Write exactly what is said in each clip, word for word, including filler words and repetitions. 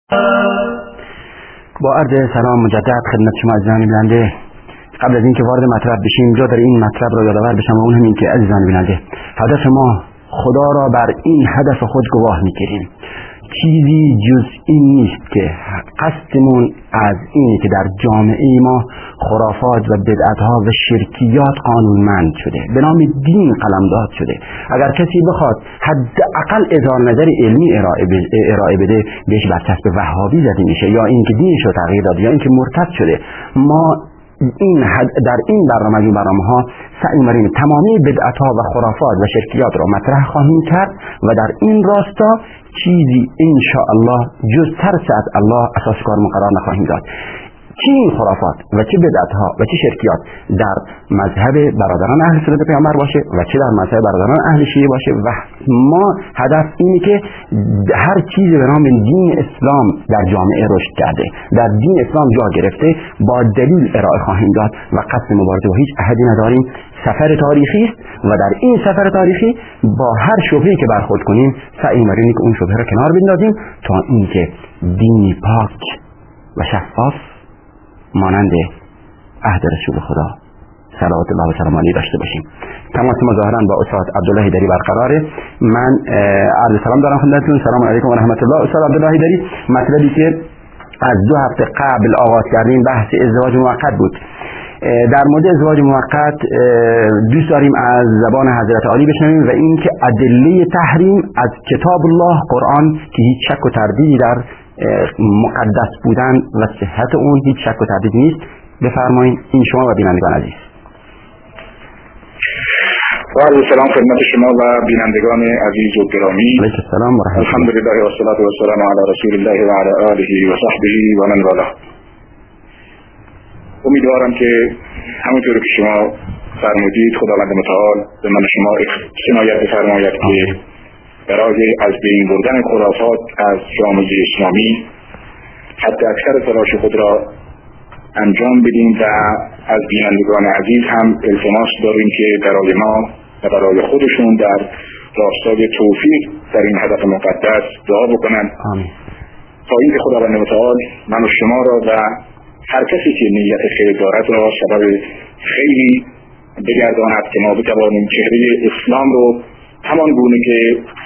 با عرض سلام مجدد خدمت شما عزیزان بیننده، قبل از اینکه وارد مطلب بشیم جا در این مطلب را یادآور بشم و اون هم این که عزیزان بیننده، هدف ما خدا را بر این هدف خود گواه میگیریم. چیزی جز این نیست که قصدمون از اینه که در جامعه ما خرافات و بدعتها و شرکیات قانونمند شده، به نام دین قلمداد شده. اگر کسی بخواد حداقل اظهار نظر علمی ارائه بده، بهش برچسب وهابی زده میشه، یا اینکه دینش رو تغییر داده، یا اینکه مرتد شده. ما این در این برنامه این برنامه ها سعی می‌کنیم تمامی بدعت‌ها و خرافات و شرکیات را مطرح خواهیم کرد و در این راستا چیزی ان شاء الله جز ترس از الله اساس کارمون قرار نخواهیم داد. چه این خرافات و چه بدعت‌ها و چه شرکیات در مذهب برادران اهل سنت پیامبر باشه و چه در مذهب برادران اهل شیعه باشه، و ما هدف اینه که هر چیزی به نام دین اسلام در جامعه رشد کرده، در دین اسلام جا گرفته، با دلیل ارائه خواهیم داد و قصد مبارزه با هیچ احدی نداریم. سفر تاریخی است و در این سفر تاریخی با هر شبهه‌ای که برخورد کنیم سعی می‌کنیم که اون شبهه را کنار بندازیم تا اینکه دینی پاک و شفاف مانند عهد رسول خدا صلوات الله و سلام علیه داشته باشیم. تماس ما ظاهرا با استاد عبدالله حیدری برقراره. من عرض سلام دارم خدمتتون. سلام علیکم و رحمت الله. استاد عبدالله حیدری، مطلبی که از دو هفته قبل آغاز کردیم بحث ازدواج موقت بود. در مورد ازدواج موقت دوست داریم از زبان حضرت عالی بشنویم و این که ادله تحریم از کتاب الله قرآن که هیچ شک و تردیدی در مقدس بودن و صحت اون هیچ شک و تردید نیست. بفرمایید. این شما و بینندگان عزیز. و علیه السلام خدمت شما و بینندگان عزیز و گرامی. علیه السلام و رحمت الله. الحمدلله و الصلاة و السلام علی رسول الله و علی آله و صحبه و من والاه. امیدوارم که همونطور که شما فرمودید خداوند متعال به من شما عنایت بفرماید که برای از بین بردن خرافات از جامعه اسلامی حد اکثر تلاش خود را انجام بدیم و از بینندگان عزیز هم التماس داریم که برای ما و برای خودشون در راستای توفیق در این هدف مقدس دعا بکنند تا اینکه خداوند متعال من و شما را و هر کسی که نیت خیر دارد را سبب خیری بگرداند که ما بتوانیم چهره اسلام رو همان گونه که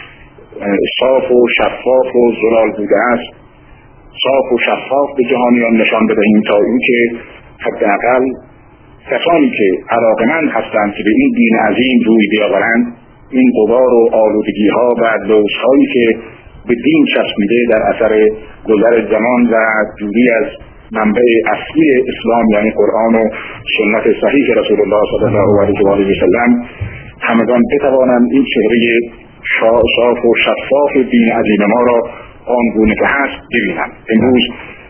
صاف و شفاف و زلال بوده است صاف و شفاف به جهانیان نشان بدهیم، تا اینکه حداقل کسانی که علاقه‌مند هستند که به این دین عظیم روی بیاورند این غبار و آلودگی‌ها و لوث‌هایی که به دین چسبیده در اثر گذر زمان و دوری از منبع اصلی اسلام یعنی قرآن و سنت صحیح رسول الله صلی الله علیه و آله و سلم همگان بتوانند این چهره صاف و شفاف دین عظیم ما را آنگونه که هست ببینند. امروز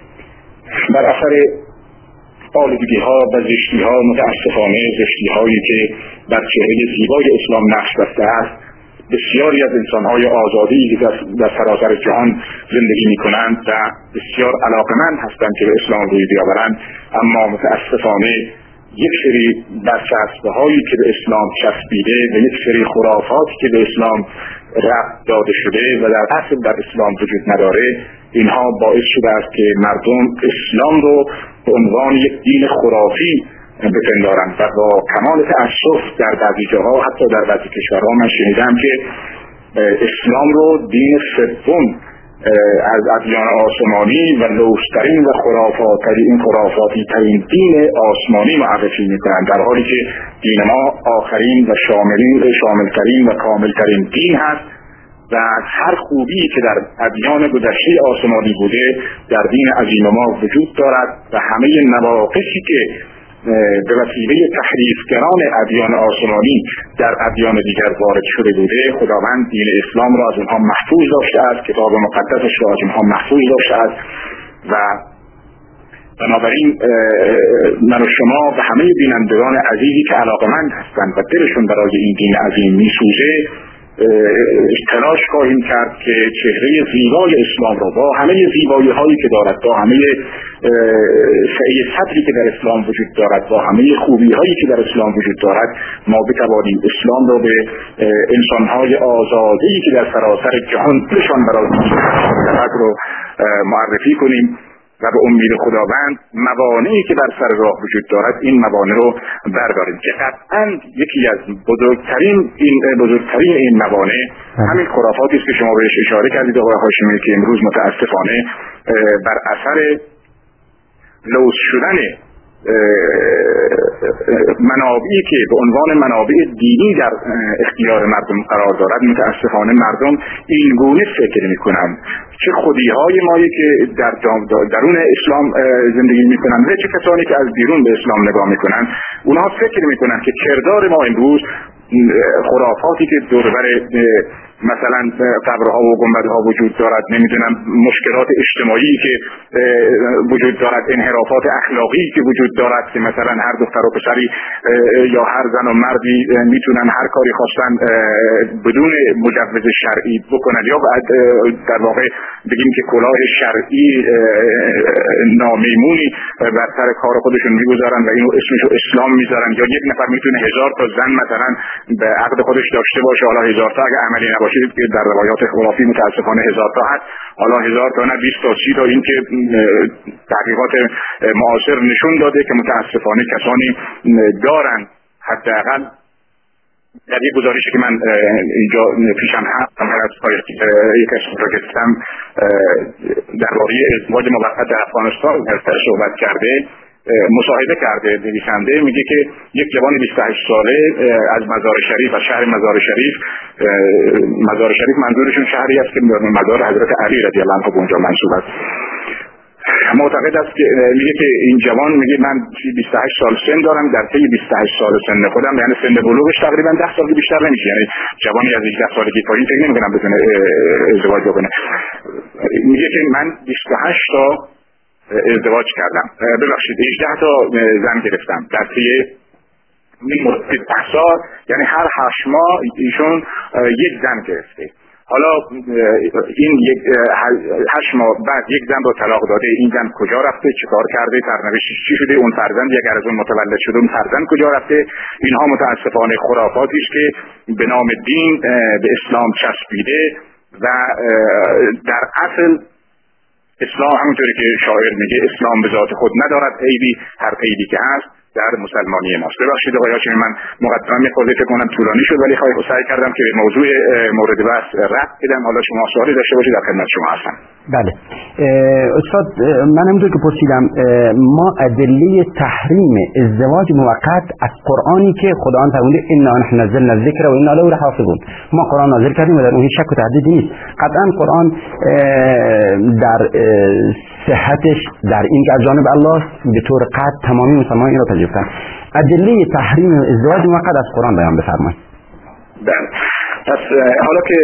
بر اثر آلودگی ها و زشتی ها، متاسفانه زشتی هایی که بر چهره زیبای اسلام نقش بسته است، بسیاری از انسان های آزادی که در سراسر جهان زندگی می کنند و بسیار علاقمند هستند که به اسلام روی بیاورند، اما متاسفانه یک سری برچسبه هایی که به اسلام چسبیده و یک سری خرافاتی که به اسلام ربط داده شده و در اصل در اسلام وجود نداره، اینها باعث شده است که مردم اسلام رو به عنوان یک دین خرافی بپندارند و با کمال تأسف در بعضی جاها حتی در بعضی کشورها من شنیدم که اسلام رو دین سوم از ادیان آسمانی و لوث‌ترین و خرافات‌ترین خرافاتی ترین دین آسمانی معرفی می‌کنند، در حالی که دین ما آخرین و شاملین شاملترین و کاملترین دین هست و هر خوبی که در ادیان گذشته آسمانی بوده در دین عظیم ما وجود دارد و همه نواقصی که به وسیله تحریفگران ادیان آسمانی در ادیان دیگر وارد شده بوده خداوند دین اسلام را از اونها محفوظ داشته است، کتاب مقدسش را از اونها محفوظ داشته است و بنابراین من و شما و همه بینندگان عزیزی که علاقمند هستند و دلشون برای این دین عظیم میسوزه تلاش خواهیم کرد که چهره زیبای اسلام را با همه زیبایی هایی که دارد، با همه سعی صدری که در اسلام وجود دارد، با همه خوبی هایی که در اسلام وجود دارد، ما بتوانیم اسلام را به انسان های آزادی که در سراسر جهان دلشان برای خدمت رو معرفی کنیم و به امید خداوند موانعی که بر سر راه وجود دارد این موانع رو برداریم که قطعاً یکی از بزرگترین این بزرگترین این موانع همین خرافاتی است که شما بهش اشاره کردید آقای هاشمی، که امروز متاسفانه بر اثر لوث شدن منابعی که به عنوان منابع دینی در اختیار مردم قرار دارد، متاسفانه مردم این گونه فکر میکنن چه خودیهای مایی که در درون اسلام زندگی میکنن و چه کسانی که از بیرون به اسلام نگاه میکنن، اونها فکر میکنن که کردار ما امروز خرافاتی که دوربر مثلا قبرها و گنبدها وجود دارد، نمیدونم مشکلات اجتماعی که وجود دارد، انحرافات اخلاقی که وجود دارد که مثلا هر دختر و پسری یا هر زن و مردی میتونن هر کاری خواستن بدون مجوز شرعی بکنن، یا در واقع بگیم که کلاه شرعی نامیمونی بر سر کار خودشون میگذارن و اینو اسمشو اسلام میذارن، یا یک نفر میتونه هزار تا زن مثلا به عقد خودش داشته باشه، حالا هزار تا اگه عملی نباشه که در روایات خرافی متاسفانه هزار تا هست، حالا هزار تا نه بیست تا سی تا، این که تحقیقات معاصر نشون داده که متاسفانه کسانی دارن. حداقل در یک گزارشی که من اینجا پیشم هست از یک کسی را گفتم درباره ازدواج موقت در افغانستان صحبت کرده، مصاحبه کرده نویسنده، میگه که یک جوان بیست و هشت ساله از مزار شریف، از شهر مزار شریف، مزار شریف منظورشون شهری است که مزار حضرت علی رضی الله عنه به اونجا منسوب است، معتقد است که میگه که این جوان میگه من بیست و هشت سال سن دارم، در طی بیست و هشت سال سن خودم، یعنی سن بلوغش تقریبا ده سال بیشتر نمیشه، یعنی جوانی از هجده سالگی پایین فکر نمیکنم بتونه ازدواج بکنه، میگه که من بیست و هشت تا ازدواج کردم، ببخشید هجده تا زن گرفتم در طی این مدت ده سال، یعنی هر هشت ماه ایشون یک زن گرفته. حالا این یک هشت ماه بعد یک زن رو طلاق داده، این زن کجا رفته، چیکار کرده، سرنوشتش چی شده، اون فرزند اگر از اون متولد شده اون فرزند کجا رفته، اینها متاسفانه خرافاتی است که به نام دین به اسلام چسبیده و در اصل اسلام همونطوری که شاعر میگه اسلام به ذات خود ندارد عیبی، هر عیبی که هست در مسلمانی ماست. ببخشید آقای هاشمی من مقدمه خودت فکر کنم طولانی شد، ولی خواهی سعی کردم که به موضوع مورد بحث ربط بدم. حالا شما سوالی داشته باشید در خدمت شما هستم. بله استاد، من همونطور که پرسیدم ما ادله تحریم ازدواج موقت از قرآنی که خداوند فرموده انا نحن نزلنا الذکر و انا له لحافظون، ما قرآن نازل کردیم و در اون شک و تردیدی نیست. قطعا قرآن در صحتش در این که از جانب الله به طور قطع تمامی مسلمان این را پذیرفتن. ادله تحریم ازدواج موقت از قرآن بیان بفرمایید. بله، پس حالا که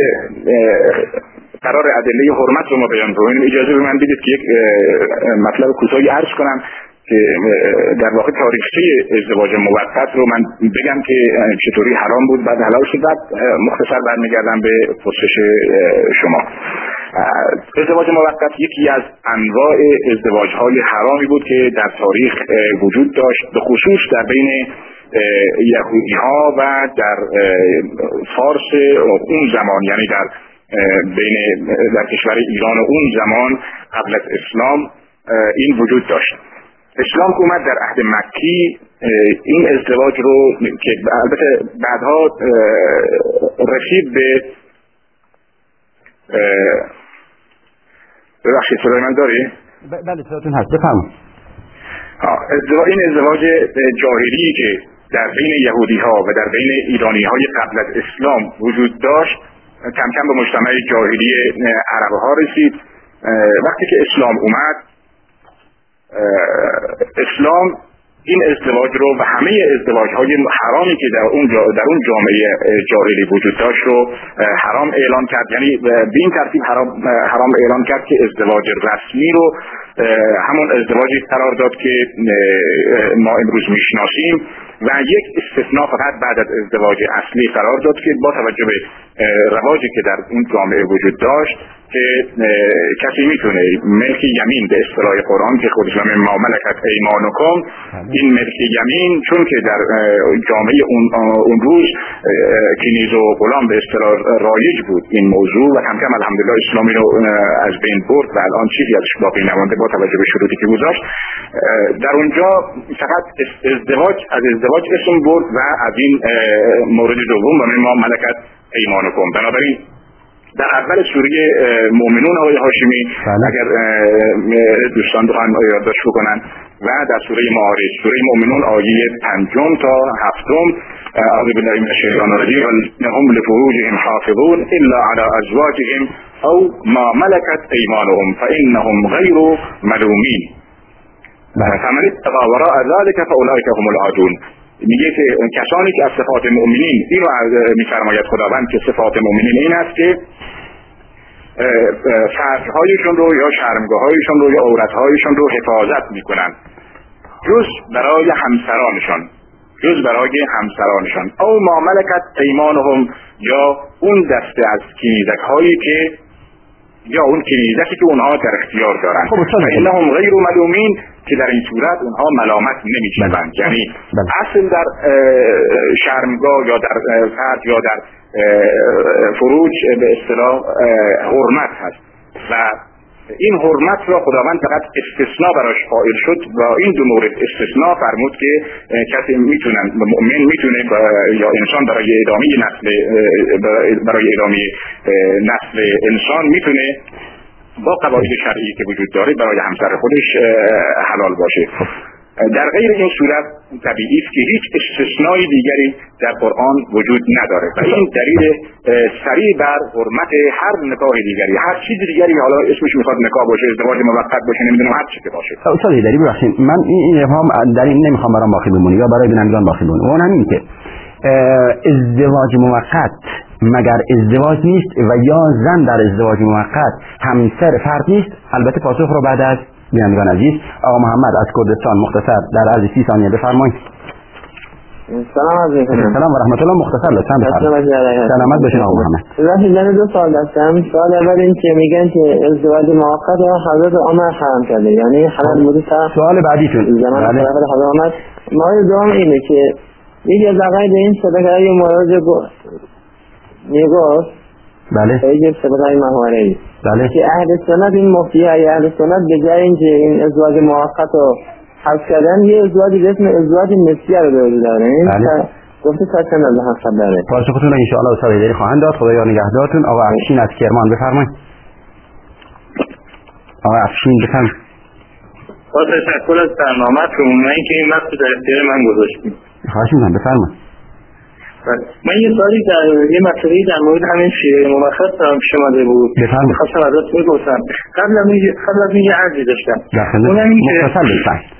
قرار ادله حرمت رو ما بیان کنیم، اجازه به من بدید که یک مطلب کوتاهی عرض کنم که در واقع تاریخچه ازدواج موقت رو من بگم که چطوری حرام بود بعد حلال شد، بعد مختصر برمیگردم به پرسش شما. ازدواج موقت یکی از انواع ازدواج‌های حرامی بود که در تاریخ وجود داشت، به خصوص در بین یهودی‌ها و در فارس اون زمان، یعنی در بین در کشور ایران اون زمان قبل از اسلام این وجود داشت. اسلام که اومد در عهد مکی این ازدواج رو که البته بعدها رسید به ببخشید صدای من داری؟ بله صداتون هست، بفرمایید. این ازدواج جاهلی که در بین یهودی ها و در بین ایرانی های قبل از اسلام وجود داشت کم کم به مجتمع جاهلی عرب ها رسید. وقتی که اسلام اومد، اسلام این ازدواج رو و همه ازدواج های حرامی که در اون در اون جامعه جاهلی وجود داشت رو حرام اعلان کرد، یعنی به این ترتیب حرام حرام اعلان کرد که ازدواج رسمی رو همون ازدواجی قرار داد که ما امروز میشناسیم و یک استثناء فقط بعد از ازدواج اصلی قرار داد که با توجه به رواجی که در اون جامعه وجود داشت که کسی میتونه ملک یمین به اصطلاح قرآن که خودش نام ما ملکت ایمانکم، این ملک یمین چون که در جامعه اون اون روز کنیز و غلام به اصطلاح رایج بود این موضوع و کم کم الحمدلله اسلامی رو از بین برد و الان چیزی ازش باقی نمانده با توجه به شروطی که گذاشت. در اونجا فقط ازدواج از ازدواج اسم برد و از این مورد دوم و ما ملکت ایمانکم. بنابراین در اول سوره مؤمنون آقای هاشمی اگر دوستان بخوان یادداشت بکنن و در سوره معارج سوره مؤمنون آیه پنجم تا هفتم اعوذ بالله من الشیطان الرجیم هم لفروجهم حافظون الا على ازواجهم او ما ملكت ایمانهم فانهم غیر ملومین فمن اتقى وراء ذلك فاولئک هم العادون. میگه که کسانی که از صفات مؤمنین اینو میفرماید خداوند که صفات مؤمنین این است که فرج‌هایشون رو یا شرمگاه‌هایشون رو یا عورت‌هایشون رو حفاظت میکنن جز برای همسرانشان جز برای همسرانشان او ما ملکت ایمانهم یا اون دسته از کنیزک‌هایی که یا اون کنیزکی که اونها در اختیار دارن فإنهم غیر ملومین که در این صورت اونها ملامت نمیشوند. یعنی اصل در شرمگاه یا در فرد یا در فروج به اصطلاح حرمت هست و این حرمت را خداوند فقط استثناء براش قائل شد و این دو مورد استثناء فرمود که کسی میتونن مؤمن میتونه یا انسان برای ادامه نسل برای ادامه نسل انسان میتونه با قواعد شرعی که وجود داره برای همسر خودش حلال باشه. در غیر این صورت طبیعی است که هیچ استثنای دیگری در قرآن وجود نداره و این دلیل صریح بر حرمت هر نکاح دیگری، هر چیز دیگری، حالا اسمش میخواد نکاح باشه، ازدواج موقت باشه، نمیدونم هر چی که باشه. استاد هیدری ببخشید من این ابهام در این نمیخوام برام باقی بمونه یا برای بینندگان باقی بمونه. اون همین که ازدواج موقت مگر ازدواج نیست و یا زن در ازدواج موقت همسر فرد نیست؟ البته پاسخ رو بعد از بینندگان عزیز آقا محمد از کردستان مختصر در عرض سی ثانیه بفرمایید. سلام علیکم. سلام و رحمت الله. مختصر لطفا بفرمایید. سلامت باشین آقا محمد. وقتی من دو سوال داشتم. سوال اول این که میگن که ازدواج موقت حضرت عمر حرام کرده، یعنی حلال بوده تا سوال بعدیتون زمان حضرت عمر. مورد دوم اینه که یکی از عقاید این صدقه ی مورد میگفت بله ایجب صدقه محوره بله که اهل سنت این مفتی های اهل سنت به جای اینکه این ازدواج موقت رو حذف کردن یه ازدواج به اسم ازدواج نسیه رو به وجود دارن. بله گفته تا چند از حسب داره. پاسختون ان شاء الله استاد هیدری خواهند داد. خدایا نگهدارتون. آقا افشین از کرمان بفرمایید. آقا افشین بفرمایید. با تشکر از برنامه‌تون و اینکه این وقت در اختیار من گذاشتید. خواهش می‌کنم بفرمایید. من یه سوالی در یه مسئله در مورد همین شیعه موقت دارم پیش اومده بود. بفرمایید. خواستم ازت بپرسم. قبل از این قبل از این یه عرضی داشتم. اونم این که مختصر بفرمایید.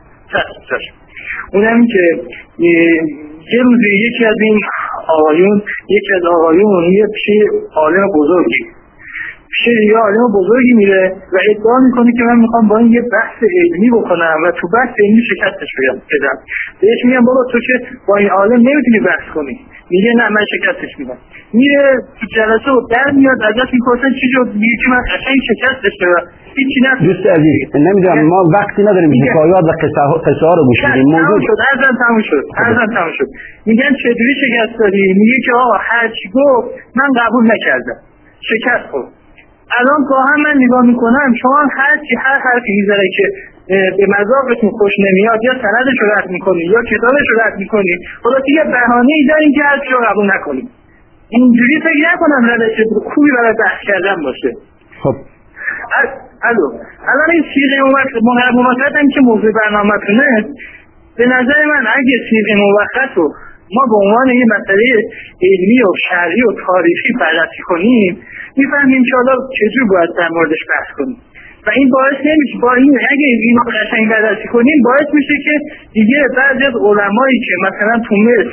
اونم این که یه روزی یکی از این آقایون یکی از آقایون یه پیش عالم بزرگی پیش یه عالم بزرگی میره و ادعا میکنه که من میخوام با این یه بحث علمی بکنم و تو بحث علمی شکستش بدم. بهش میگم بابا تو که با این عالم نمیتونی بحث کنی. میگه نه من شکستش میدم. میره تو جلسه و در میاد ازش میپرسن چی شد؟ میگه که من قشنگ شکستش بدم. هیچی نشد. دوست عزیز نمیدونم ما وقتی نداریم حکایات و قصه ها قصه ها رو گوش بدیم. موضوع شد ازن تموم شد ازن تموم شد. میگن چجوری شکست دادی؟ میگه که آقا هر چی گفت من قبول نکردم. شکست خورد. الان گاهی من نگاه میکنم شما هر چی هر حرفی میزنه که به مذاقتون خوش نمیاد یا سندش رو رد میکنی یا کتابش رو رد میکنی خدا دیگه بهانه‌ای دارین که هر چی رو قبول نکنیم. اینجوری فکر نکنم روش خوبی برای بحث کردن باشه. خب الو الان این سیغه موقت هم که موضوع برنامه‌تونه به نظر من اگه سیغه موقت رو ما به عنوان یه مسئله علمی و شرعی و تاریخی بررسی کنیم میفهمیم که حالا چجور باید در موردش بحث کنیم و این باعث نمیشه با این اگه اینو قشنگ بررسی کنیم باعث میشه که دیگه بعضی از علمایی که مثلا تو مصر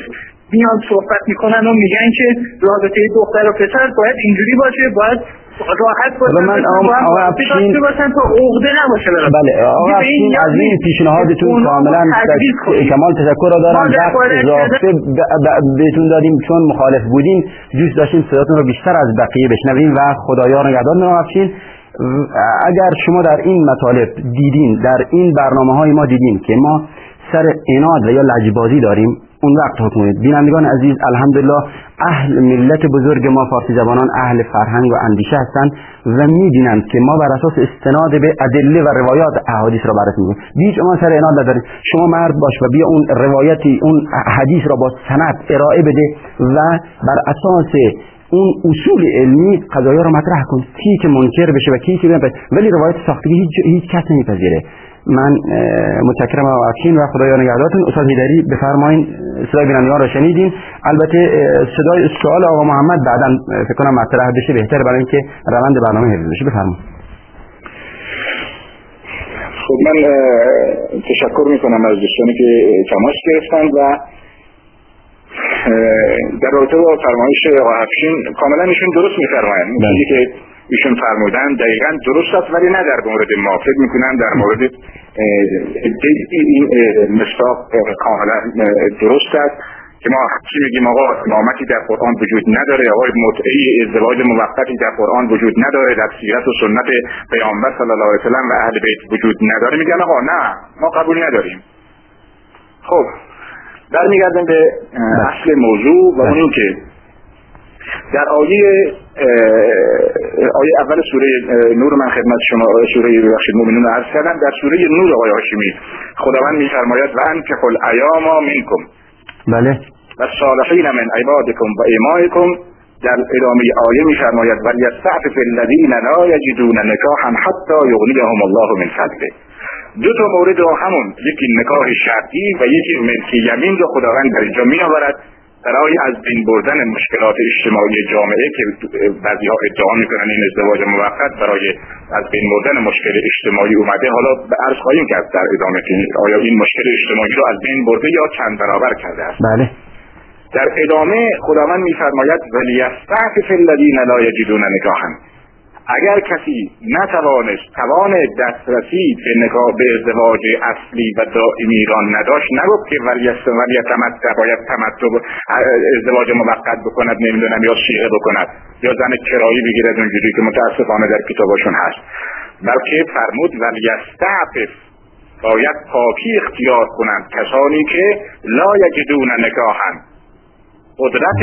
میان صحبت میکنن و میگن که رابطه دختر و پسر باید اینجوری باشه، باید راحت باشه، من آقا افشین باشن تا عقده نباشه. بله آقا افشین از این پیشنهادتون کاملا کمال تشکر را دارم. وقت اضافه بهتون دادیم چون مخالف بودیم، دوست داشتیم صداتون رو بیشتر از بقیه بشنویم و خدایا نگهدار. آقا افشین اگر شما در این مطالب دیدین، در این برنامه‌های ما دیدین که ما سر عناد و یا لجبازی داریم، اون وقت حکم کنید. بینندگان عزیز، الحمدلله اهل ملت بزرگ ما فارسی زبانان اهل فرهنگ و اندیشه هستند و می‌دونند که ما بر اساس استناد به ادله و روایات احادیث را بررسی می‌کنیم. هیچ ما سر عناد نداریم. شما مرد باش و بیا اون روایتی اون حدیث را با سند ارائه بده و بر اساس اون اصول علمی قضایا رو مطرح کن، کی که منکر بشه و کی که بپذیره، ولی روایت ساختگی هیچ هیچ کس نمیپذیره. من متشکرم آقا افشین و خدایا نگهدارتون. استاد هیدری بفرمایید، صدای بینندگان رو شنیدین. البته صدای سوال آقا محمد بعداً فکر کنم مطرح بشه، بهتره برای اینکه روند برنامه حفظ بشه. بفرمایید. خب من تشکر میکنم از دوستانی که تماس گرفتند و در رابطه با فرمایش آقا افشین کاملا ایشون درست میفرمایند. چیزی که ایشون فرمودن دقیقاً درست است، ولی نه در مورد ما. فکر میکنم در مورد این مصداق کاملا درست است که ما چی میگیم آقا امامتی در قرآن وجود نداره، آقا متعه ازدواج موقتی در قرآن وجود نداره، در سیرت و سنت پیامبر صلی الله علیه و سلم و اهل بیت وجود نداره، میگن آقا نه ما قبول نداریم. خب برمیگردیم به اصل موضوع و اون این که در آیه آیه اول سوره نور من خدمت شما سوره ببخشید مومنون عرض کردم. در سوره نور آقای هاشمی خداوند میفرماید و انکحوا الایام منکم بله و صالحین من عبادکم و ایمائکم. در ادامه آیه میفرماید و یستعفف الذین لا یجدون نکاحا حتی یغنیهم الله من فضله. دو تا مورد همون، یکی نکاح شرعی و یکی ملک یمین رو خداوند در اینجا میآورد برای از بین بردن مشکلات اجتماعی جامعه که بعضی‌ها ادعا میکنن این ازدواج موقت برای از بین بردن مشکل اجتماعی اومده. حالا به عرض خواهیم کرد در ادامه که آیا این مشکل اجتماعی رو از بین برده یا چند برابر کرده است. بله. در ادامه خداوند میفرماید ولیستعفف الذین لا یجدون نکاحا. اگر کسی نتوانست توان دسترسی به نکاح به ازدواج اصلی و دائمی را نداشت، نگفت که ولی تمتع باید تمتع ازدواج موقت بکند، نمیدونم یا شیعه بکند یا زن کرایی بگیرد اونجوری که متاسفانه در کتابشون هست، بلکه فرمود ولی استعفف باید پاکی اختیار کنند کسانی که لا یجدون نکاحا قدرت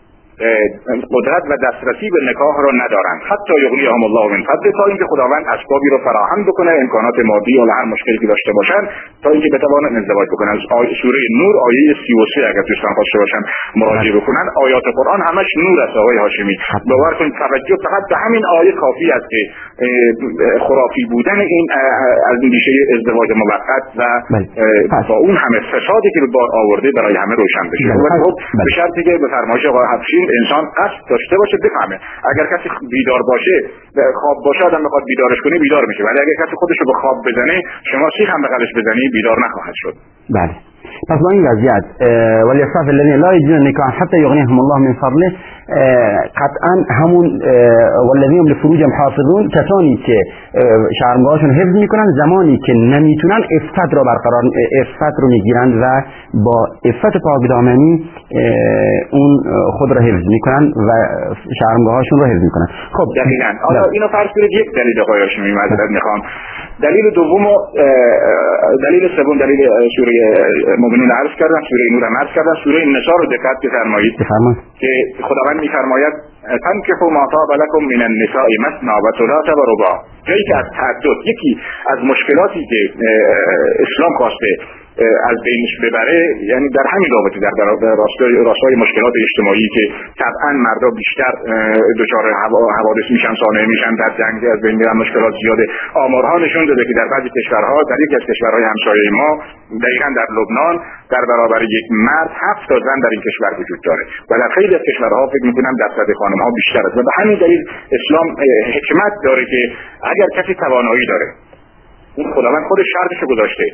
قدرت و دسترسی به نکاح را ندارند، حتی یغنیهم الله من فضله، تا اینکه خداوند اسبابی را فراهم بکنه، امکانات مادی یا هر مشکلی که داشته باشند تا اینکه بتوانند ازدواج بکنند. آیه سوره نور آیه سی و سه اگر دوستان خواسته باشن مراجعه بکنن، آیات قرآن همش نور است آقای هاشمی. باور کنید توجه فقط به همین آیه کافی است که خرافی بودن این از اندیشه ازدواج موقت و با اون همه فسادی که به بار آورده برای همه روشن بشه. خب به شرطی که به فرمایش آقای هاشمی انسان قصد داشته باشه، بفهمه. اگر کسی بیدار باشه، خواب باشه، آدم بخواد بیدارش کنه بیدار میشه، ولی اگر کسی خودش رو به خواب بزنه، شما سیخ هم بغلش بزنی بیدار نخواهد شد. بله. پس با این وضعیت ولی اصلاف الذین لا یجدون نکاحا حتی یغنیهم الله من فضله، قطعا همون والذین لفروجهم حافظون، کسانی که شرمگاهشون حفظ میکنن زمانی که نمیتونن عفت رو برقرار عفت رو میگیرند و با عفت پاکدامنی اون خود رو حفظ میکنن و شرمگاهشون رو حفظ میکنن. خب دقیقاً. حالا اینو فرض کنید یک دلیل آقای هاشمی معذرت میخوام. دلیل دوم و دلیل سوم دلیل سوره مومنون عرض کردن، سوره نور هم عرض کردن، سوره نساء رو دقت بفرمایید که خداوند میفرماید فانکحوا ما طاب لکم من النساء مثنی و ثلاث و رباع. جایی که از تعدد، یکی از مشکلاتی که اسلام خواسته از بینش ببره، یعنی در همین رابطه در راستای راستای مشکلات اجتماعی که طبعا مردا بیشتر دچار حوادث میشن، صانع میشن، در جنگ از بین میرن، مشکلات زیاده. آمارها نشون داده که در بعضی کشورها، در یکی از کشورهای همسایه ما، دقیقاً در لبنان، در برابر یک مرد هفت تا زن در این کشور وجود داره و در خیلی از کشورها فکر میکنم درصد خانم‌ها بیشتر است. و به همین دلیل اسلام حکمت داره که اگر کسی توانایی داره، اون خداوند خودش شرطش گذاشته،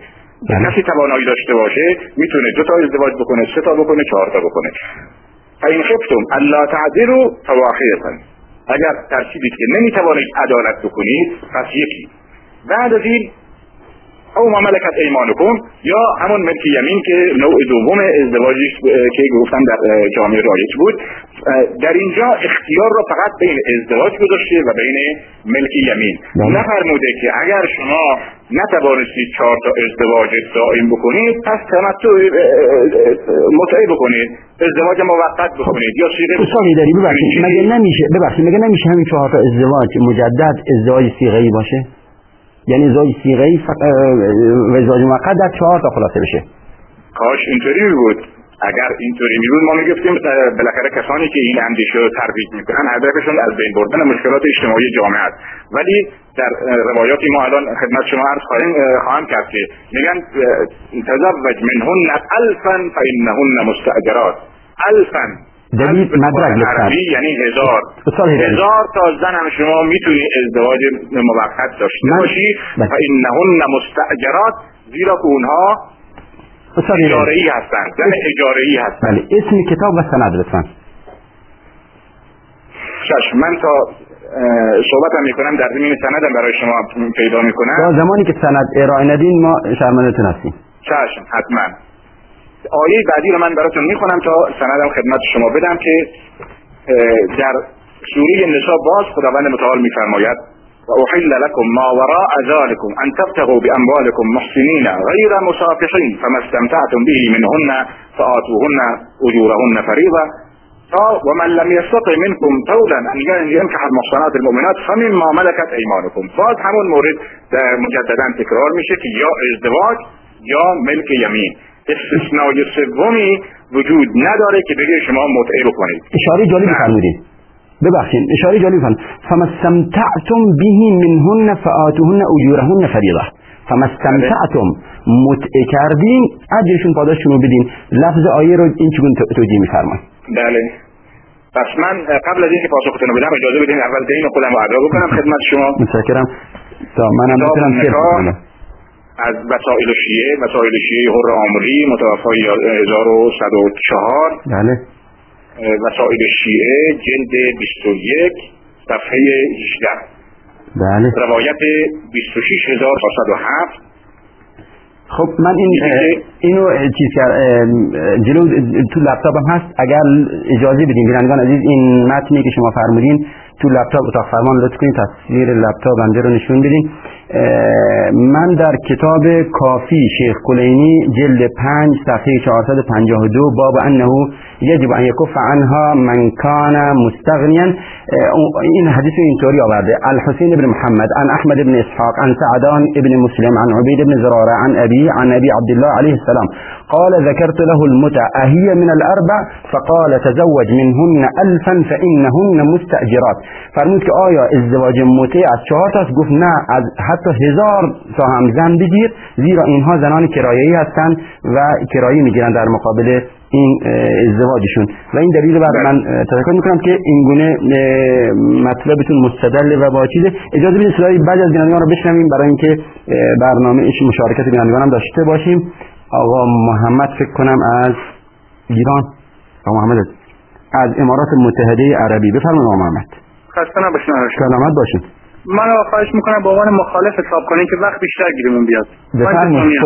کسی توانایی داشته باشه میتونه دو تا ازدواج بکنه، سه تا بکنه، چهار تا بکنه. فإن خفتم الا تعدلوا فواحدة، اگر ترتیبید که نمیتوانید عدالت بکنید پس یکی. بعد از این او ما ملکت ایمانکم، یا همون ملک یمین که نوع دوم ازدواجی که گفتم در جامعه رایج بود، در اینجا اختیار را فقط بین ازدواج گذاشته و بین ملک یمین. نفرموده که اگر شما نتوانستید چهار تا ازدواج دائم بکنید پس تمتع متعه بکنید، ازدواج موقت بکنید یا صیغه اصلاحی داری. ببخشید مگه نمیشه ببخشید مگه نمیشه همین چهار تا ازدواج مجدد ازدواج صیغه‌ای باشه؟ یعنی ازدواج صیغه‌ای و ازدواج موقت در چهار تا خلاصه بشه. کاش اینطوری بود. اگر اینطوری میبود ما میگفتیم بالاخره کسانی که این اندیشه رو ترویج میکنن هدفشون از بین بردن مشکلات اجتماعی جامعه است. ولی در روایاتی ما الان خدمت شما عرض خواهیم خواهم کرد که میگن تزوج منهن الفا فانهن مستاجرات. الفا دلیل مدرک لطفاً، یعنی هزار هزار تا زن هم شما میتونی ازدواج موقت داشته باشی. فانهن مستاجرات، زیرا که اونها اجاره‌ای هستند، زن اجاره‌ای هستند. بله. اسم کتاب و سند لطفاً. چشم، من تا صحبتم میکنم در زمین سندم برای شما پیدا میکنم. تا زمانی که سند ارائه ندین ما شرمنده‌تون هستیم. چشم، حتما. آیه بعدی رو من براتون میخونم تا سندم خدمت شما بدم که در سوره نساء باز خداوند متعال میفرماید و احل لكم ما وراء ذلكم ان تبتغوا باموالكم محسنين غير مسافحين فما استمتعتم به منهن فآتوهن اجورهن فريضة ومن لم يستطع منكم طولا ان ينكح المحصنات المؤمنات فمما ملكت ايمانكم. باز همون مورد مجددا تکرار میشه که یا ازدواج یا ملک یمین. استثنای سومی وجود نداره که بگه شما متعه بکنید. اشاره جالبی فرمودید. ببخشید اشاره جالبی فرمودید. فما استمتعتم به منهن فآتوهن اجورهن فریضه. فما استمتعتم، متعه کردین اجرشون پاداششون رو بدین. لفظ آیه رو این چگونه توجیه می‌فرمایید؟ بله. پس من قبل از اینکه پاسختون رو بدم اجازه بدین اول دین خودم رو ادا بکنم خدمت شما. متشکرم. تا منم بتونم شرح از وسائل شیعه، وسائل شیعه حر آمری متوفای هزار و صد و چهار. بله. وسائل شیعه جلد بیست و یک صفحه هجده. بله. روایت بیست و شش هزار و صد و هفت. خب من این اینو چیز کرد جلو تو لپتاپم هست، اگر اجازه بدین بینندگان عزیز این متنی که شما فرمودین تو لپتاپ اتاق فرمان لطف کنید تصویر لپتاپ بنده رو نشون بدین. من در کتاب کافی شیخ کلینی جلد پنج صفحه چهارصد و پنجاه و دو باب انه یجب ان یکف عنها من کان مستغنیا، این حدیث اینطوری آورده: الحسین ابن محمد عن احمد ابن اسحاق عن سعدان ابن مسلم عن عبید ابن زراره عن ابي عن ابي عبد الله عليه السلام قال ذكرت له المتع اهي من الاربع فقال تزوج منهن الفا فانهن مستاجرات. فرمود که آیا ازدواج متع از چهار تاست؟ گفت نه، از حتی هزار تا هم زن بگیر، زیرا اینها زنان کرایه‌ای هستند و کرایه میگیرن در مقابل این ازدواجشون. و این دلیل بعد من تذکر میکنم که این گونه مطلبتون مستدل و با چیزه. اجازه بدید صدای بعضی از بینندگان رو بشنویم برای اینکه برنامه اش مشارکت بینندگان هم داشته باشیم. آقا محمد فکر کنم از ایران، آقا محمد از امارات متحده عربی. بفرمایید آقا محمد. خسته نباشید. سلامت باشید. من رو خواهش میکنم با عنوان مخالف حساب کنین که وقت بیشتر گیرمون بیاد. بفرمایید.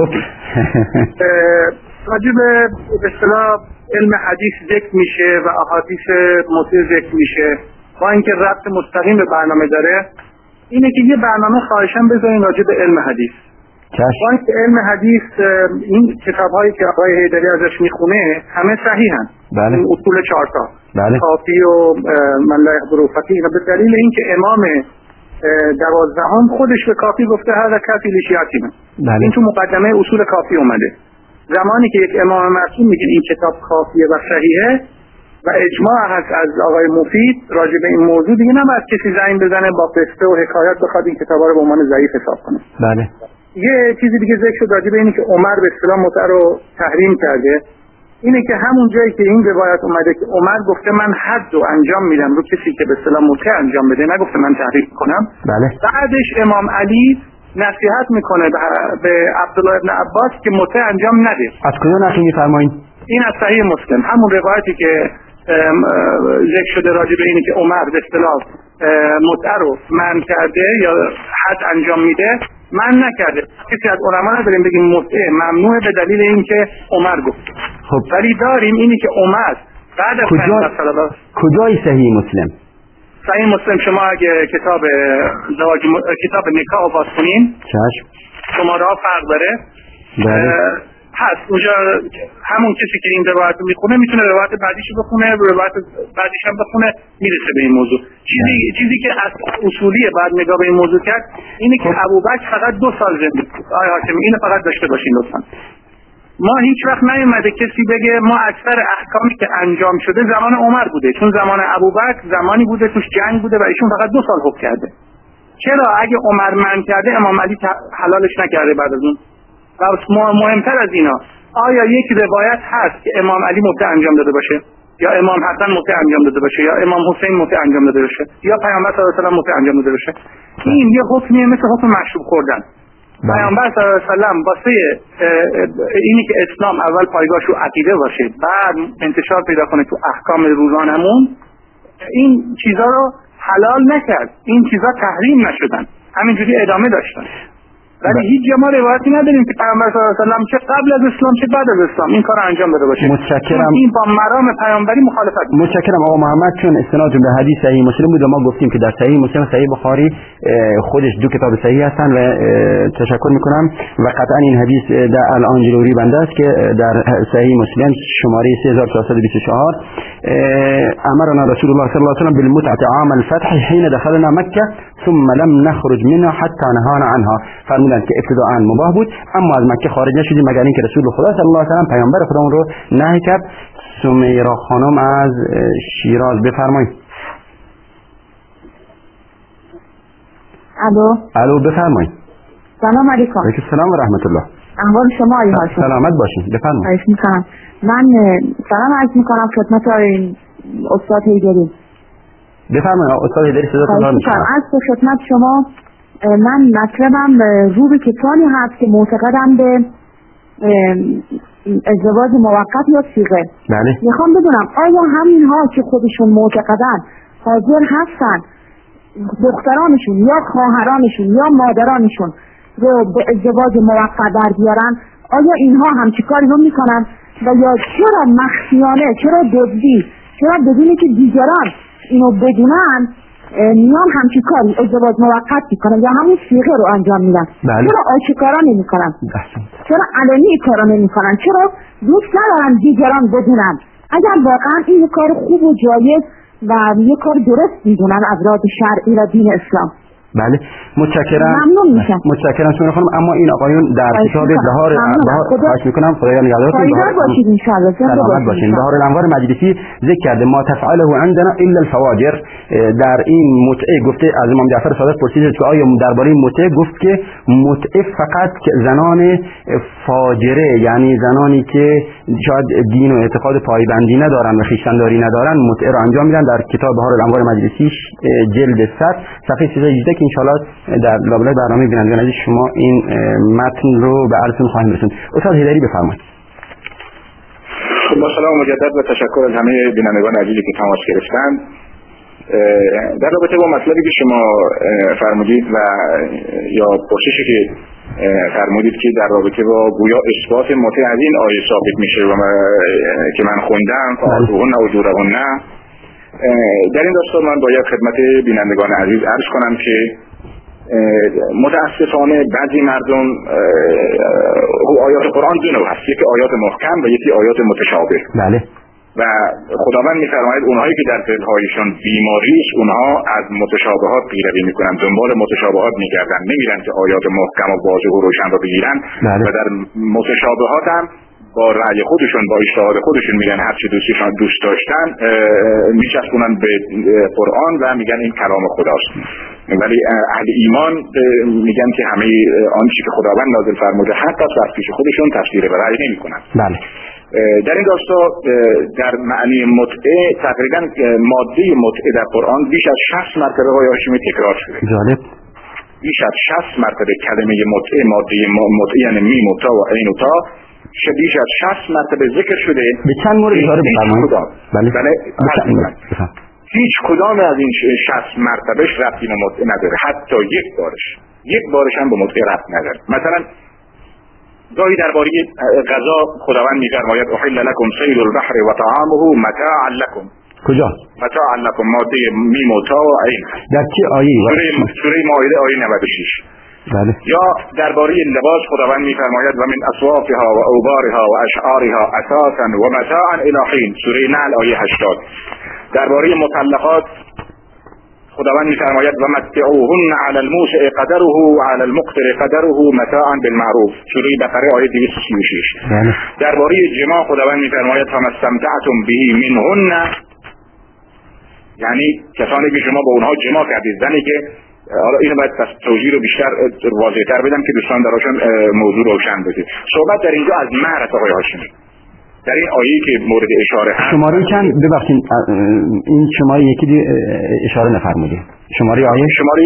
راجع به اصطلاح علم حدیث ذکر میشه و احادیث متع ذکر میشه، با اینکه ربط مستقیم به برنامه داره، اینه که یه برنامه خواهشم بذارین راجع به علم حدیث. با اینکه علم حدیث این کتاب‌هایی که آقای حیدری ازش میخونه همه صحیحن. بله. اصول چهارتا. بله. کافی و من لا یخبر فقیه، به دلیل اینکه امام دوازدهم خودش به کافی گفته هذا کافی لشیعتنا. بله. این تو مقدمه اصول کافی اومده. زمانی که یک امام معصوم میگه این کتاب کافیه و صحیحه و اجماع هست از آقای مفید راجع به این موضوع، دیگه نباید کسی زنگ بزنه با قصه و حکایت بخواد این کتابا رو به عنوان ضعیف حساب کنه. بله. یه چیزی دیگه ذکر شد راجع به اینی که عمر به اصطلاح متع رو تحریم کرده. اینه که همون جایی که این روایت اومده که عمر گفته من حد رو انجام میدم رو کسی که به اصطلاح متع انجام بده، نگفته من تحریم کنم. بله. بعدش امام علی نصیحت میکنه به عبدالله ابن عباس که متع انجام نده. از کجا نقل می‌فرمایید؟ این از صحیح مسلم، همون روایتی که ذکر شده راجع به اینی که عمر به اصطلاح متع رو منع کرده یا حد انجام میده، منع نکرده. کسی از علما نداریم بگیم متع ممنوعه به دلیل اینکه عمر گفت. خب ولی داریم اینی که عمر بعد از کجا کجای صحیح مسلم؟ صحیح مسلم شما اگه کتاب زواج م... کتاب نکاح باز کنین چشم شماره ها فرق داره. بله هست اونجا همون کسی که این روایت رو میخونه میتونه روایت بعدیشو بخونه، روایت بعدیش هم بخونه، میرسه به این موضوع. چیزی چیزی که از اصولیه بعد نگاه به این موضوع کرد اینه که ابوبکر فقط دو سال زنده بود. آیا هاشمی اینو فقط داشته باشین لطفا. ما هیچ وقت نیومده کسی بگه ما اکثر احکامی که انجام شده زمان عمر بوده، چون زمان ابوبکر زمانی بوده توش جنگ بوده و ایشون فقط دو سال حکم کرده. چرا اگه عمر منع کرده امام علی حلالش نکرده بعد از اون؟ و مهمتر از اینا آیا یک روایت هست که امام علی متع انجام داده باشه یا امام حسن متع انجام داده باشه یا امام حسین متع انجام داده باشه یا پیامبر صلی الله علیه و آله متع انجام داده باشه؟ این یه حکمیه مثل حکم مشروب خوردن. پیامبر صلی الله علیه و آله واسه اینی که اسلام اول پایگاهش رو عقیده باشه بعد انتشار پیدا کنه تو احکام روزانمون، این چیزا رو حلال نکرد، این چیزا تحریم نشدن، همینجوری ادامه داشتن. ولی هیچ جا ما روایتی نداریم که پیامبر صلی الله علیه و آله چه قبل از اسلام چه بعد از اسلام این کارو انجام داده باشه. متشکرم. این با مرام پیامبری مخالفت. متشکرم آقا محمد، چون استناد به حدیث صحیح مسلم بود و ما گفتیم که در صحیح مسلم و صحیح بخاری خودش دو کتاب صحیح هستن و تشکر میکنم و قطعا این حدیث در الانجلوری بنده است که در صحیح مسلم شماره سه هزار و چهارصد و بیست و چهار امرنا رسول الله صلی الله علیه و آله بالمتعه عام الفتح حين دخلنا مکه ثم لم نخرج منها حتى نهانا عنها. فرمودند که ابتداءً مباح بود اما از مکه خارج نشدیم مگر اینکه رسول خدا صلی الله علیه و آله پیامبر خودمون رو نهی کرد. سمیرا خانم از شیراز بفرمایید. الو الو بفرمایید. سلام علیکم. علیکم السلام و رحمت الله. احوال شما عالی باشه. سلامت باشین. بفرمایید. خواهش می‌کنم. من سلام عرض می‌کنم خدمت استاد هیدری. بفرمایید استاد هیدری صداتون دارم. از خدمت شما من مطلبم رو به کسانی هست که معتقدن به ازدواج موقت یا صیغه. بله. میخوام بدونم آیا همین ها که خودشون معتقدن حاضر هستن دخترانشون یا خواهرانشون یا مادرانشون رو به ازدواج موقت در بیارن؟ آیا اینها همچی کاری رو میکنن و یا چرا مخفیانه، چرا دزدی، چرا بدونی که دیگران اینو بدونن میان همچی کاری ازدواج موقت میکنن یا همون صیغه رو انجام میدن؟ بله. چرا آشکارا نمیکنن؟ بحثم. چرا علنی کارا نمیکنن؟ چرا دوست ندارن دیگران بدونن؟ اگر واقعا این کار خوب و جایز و یه کار درست میدونن از راه شرعی و دین اسلام. بله متشکرم. ممنون میشم. متشکرم شما خانم. اما این آقایون در کتاب بهار خواهش میکنم خدایا نگهدارتون باشید ان شاء الله. سلامت باشین. بهار الانوار مجلسی ذکر کرده ما تفعله عندنا الا الفواجر. در این متعه گفته از امام جعفر صادق پرسید که آیا درباره متعه گفت که متعه فقط زنان فاجره یعنی زنانی که شاید دین و اعتقاد پایبندی ندارن و خویشتنداری ندارن متعه را انجام میدن. در کتاب بهار الانوار مجلسی جلد صد صفحه سیصد و هجده که انشاءالله در لابلای برنامه بینندگان عزیز شما این متن رو به عرضتون خواهیم رسوند. استاد هیدری بفرمایید. با سلام مجدد و تشکر از همه بینندگان عزیزی که تماس گرفتند. در رابطه با مطلبی که شما فرمودید و یا پرسشی که فرمودید که در رابطه با گویا اثبات متع از این آیه ثابت میشه و که من خوندم فاعتوهن اجورهن، در این داستان من باید خدمت بینندگان عزیز عرض کنم که متاسفانه بعضی مردم آیات قرآن دو نوع هست، یکی آیات محکم و یکی آیات متشابه. بله. و خداوند می‌فرماید اونهایی که در دل‌هایشون بیماری است اونها از متشابهات پیروی میکنن، دنبال متشابهات میگردن، نمیرن که آیات محکم و واضح و روشن رو بگیرن. بله. و در متشابهات هم با رأی خودشون با اجتهاد خودشون میگن هر چی دوستشون دوست داشتن میچسبونن به قرآن و میگن این کلام خداست. ولی اهل ایمان میگن که همه آنچه که خداوند نازل فرموده حق است و از پیش خودشون تفسیر و رأی نمیکنن. بله. در این راستا در معنی متعه تقریبا ماده متعه در قرآن بیش از شصت مرتبه آقای هاشمی تکرار شده. جالب. بیش از شصت مرتبه کلمه متعه ماده متعه یعنی می متا و عین تا بیش از شصت مرتبه ذکر شده. به چند مورد اشاره بفرمایید. بله بله هیچ کدام از این شصت مرتبهش ربطی به متعه نداره، حتی یک بارش یک بارش هم به متعه ربط نداره. مثلا گاهی درباره غذا خداوند می‌فرماید احل لکم صید البحر و طعامه متاعا لکم. کجا؟ متاعا لکم ماده میم و تا و عین. در چه آیه؟ سوره سوره مائده آیه نود و شش. بله. یا درباره لباس خداوند می‌فرماید و من اصوافها و اوبارها و اشعارها اساسا و متاعا الی حین. سوره نحل آیه هشتاد. درباره مطلقات خداوند می‌فرماید و متعوهن علی الموسع قدره و علی المقتر قدره متاعا بالمعروف. سوره بقره آیه دویست و سی و شش. بله. درباره جماع خداوند می‌فرماید فما استمتعتم به منهن، یعنی کسانی که شما با اونها جماع کردید. زنی که حالا اینو باید توضیح رو بیشتر واضح‌تر بدم که دوستان دراشون موضوع روشن بشه. صحبت در اینجا از مهر است آقای هاشمی. در این آیه‌ای که مورد اشاره هست شماره چند ببخشید این شماره یکی دی اشاره نفرمودید. شماره آیه شماره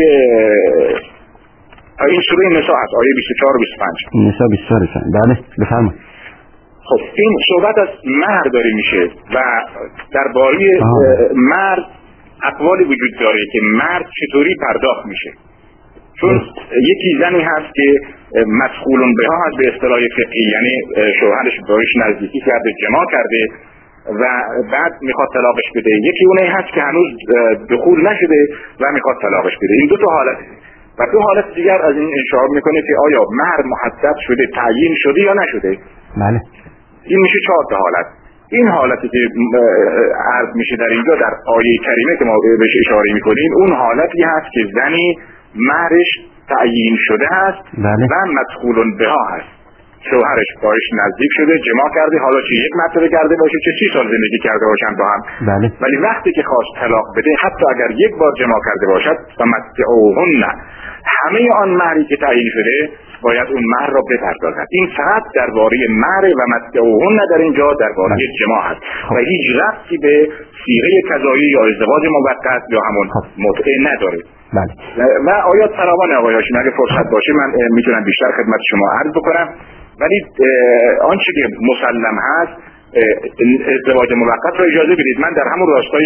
این سوره نساء است، آیه بیست و چهار و بیست و پنج. نساء بیست و چهار. بله بفرمایید. خب این صحبت از مهر داره میشه و درباره مهر اقوالی وجود داره که مرد چطوری پرداخت میشه. چون یکی زنی هست که مسخولون بها هست به اصطلاح فقهی، یعنی شوهرش باش نزدیکی کرده، جماع کرده و بعد میخواد طلاقش بده. یکی اونی هست که هنوز دخول نشده و میخواد طلاقش بده. این دو تا حالت و دو حالت دیگر از این انشعاب میکنه که آیا مهر محدد شده، تعیین شده یا نشده. بله. این میشه چهار تا حالت. این حالتی که عرض میشه در اینجا در آیه کریمه که ما بهش اشاره میکنیم، اون حالتی هست که زنی مهرش تعیین شده هست. بله. و مدخولون بها هست، شوهرش باش نزدیک شده، جماع کرده، حالا چه یک مرتبه کرده باشه چه سی سال زندگی کرده باشن با هم. بله. ولی وقتی که خواست طلاق بده، حتی اگر یک بار جماع کرده باشد و متعوهن، همه آن مهری که تعیین شده باید اون مهر را بپردازد. این فقط درباره مهر و متعوهن در اینجا درباره جماع است و هیچ ربطی به صیغه قضایی یا ازدواج موقت یا همون متعه نداره. بله. و آیات فراوان آقای هاشمی، اگه فرصت باشه من میتونم بیشتر خدمت شما عرض بکنم، ولی آنچه که مسلم هست ازدواج موقت را اجازه بدید. من در همون راستای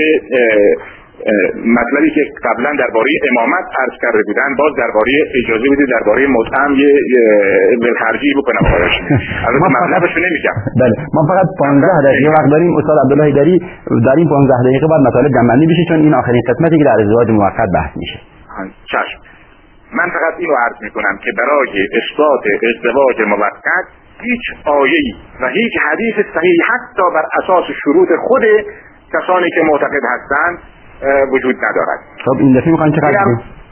مطلبی که قبلا درباره امامت عرض کرده بودن باز درباره اجازه بدید درباره متعم یه بالخرجی بکنم آقای هاشمی. البته مطلبش رو نمیگم. بله. ما فقط پانزده دقیقه وقت داریم. استاد عبدالله دری در این پانزده دقیقه بعد مطالب جمع‌بندی بشه، چون این آخرین قسمتی که در ازدواج موقت بحث میشه. چشم. من فقط اینو عرض میکنم که برای اثبات ازدواج موقت هیچ آیه‌ای و هیچ حدیث صحیح حتی بر اساس شروط خود کسانی که معتقد هستند وجود ندارد. خب این دفعه میخواین چه قضیه؟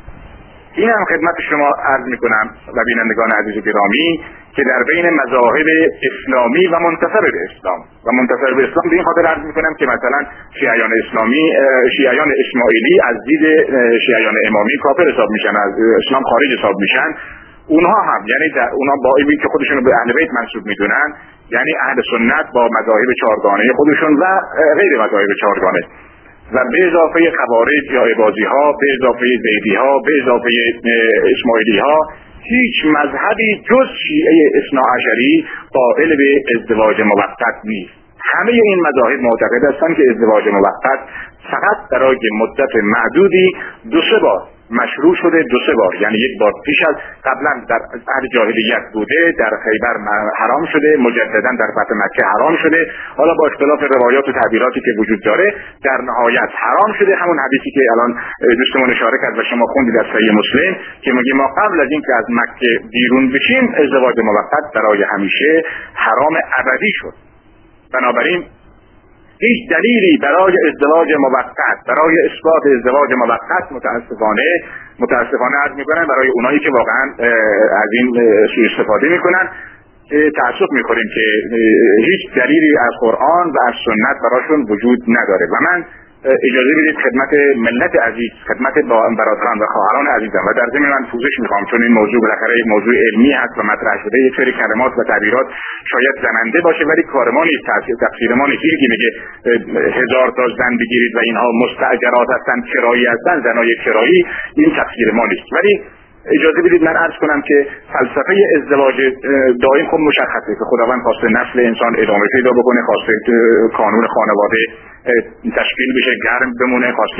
این هم خدمت شما عرض میکنم و بینندگان عزیز گرامی که در بین مذاهب اسلامی و منتسب به اسلام و منتسب به اسلام به این خاطر عرض میکنم که مثلا شیعیان اسلامی شیعیان اسماعیلی از دید شیعیان امامی کافر حساب میشن، از اسلام خارج حساب میشن. اونها هم یعنی در اونها با این که خودشون به اهل بیت منسوب میدونن، یعنی اهل سنت با مذاهب چهارگانه خودشون و غیر مذاهب چهارگانه و به اضافه خوارج یا عباضی ها، به اضافه زیدی ها، به اضافه اسماعیلی ها، هیچ مذهبی جز شیعه اثنا عشری قائل به ازدواج موقت نیست. همه این مذاهب معتقد هستند که ازدواج موقت فقط برای مدت معدودی دو سه بار مشروع شده، دو سه بار، یعنی یک بار پیش از قبلا در عهد جاهلیت بوده، در خیبر حرام شده، مجددا در فتح مکه حرام شده، حالا با اختلاف روایات و تعبیراتی که وجود داره در نهایت حرام شده. همون حدیثی که الان دوستمون اشاره کرد و شما خوندید از صحیح مسلم که میگه ما قبل از اینکه از مکه بیرون بشیم ازدواج موقت برای همیشه حرام ابدی شد. بنابراین هیچ دلیلی برای ازدواج موقت، برای اثبات ازدواج موقت متاسفانه متاسفانه عرض میکنن برای اونایی که واقعا از این سوء استفاده میکنن تأسف میخوریم که هیچ دلیلی از قرآن و از سنت براشون وجود نداره. و من اجازه بدید خدمت ملت عزیز، خدمت برادران و خواهران عزیزم و در ضمن من پوزش میخوام، چون این موضوع بالاخره یک موضوع علمی هست و مطرح شده، یک سری کلمات و تعبیرات شاید زننده باشه ولی کار ما نیست، تقصیر ما نیست. که میگه هزار تا زن بگیرید و اینها مستاجرات هستن، کرایی هستن، زنای کرایی، این تقصیر ما نیست. ولی اجازه بدید من عرض کنم که فلسفه ازدواج دائم خب مشخصه که خداوند خواسته نسل انسان ادامه پیدا بکنه، خواسته کانون خانواده تشکیل بشه، گرم بمونه، خواسته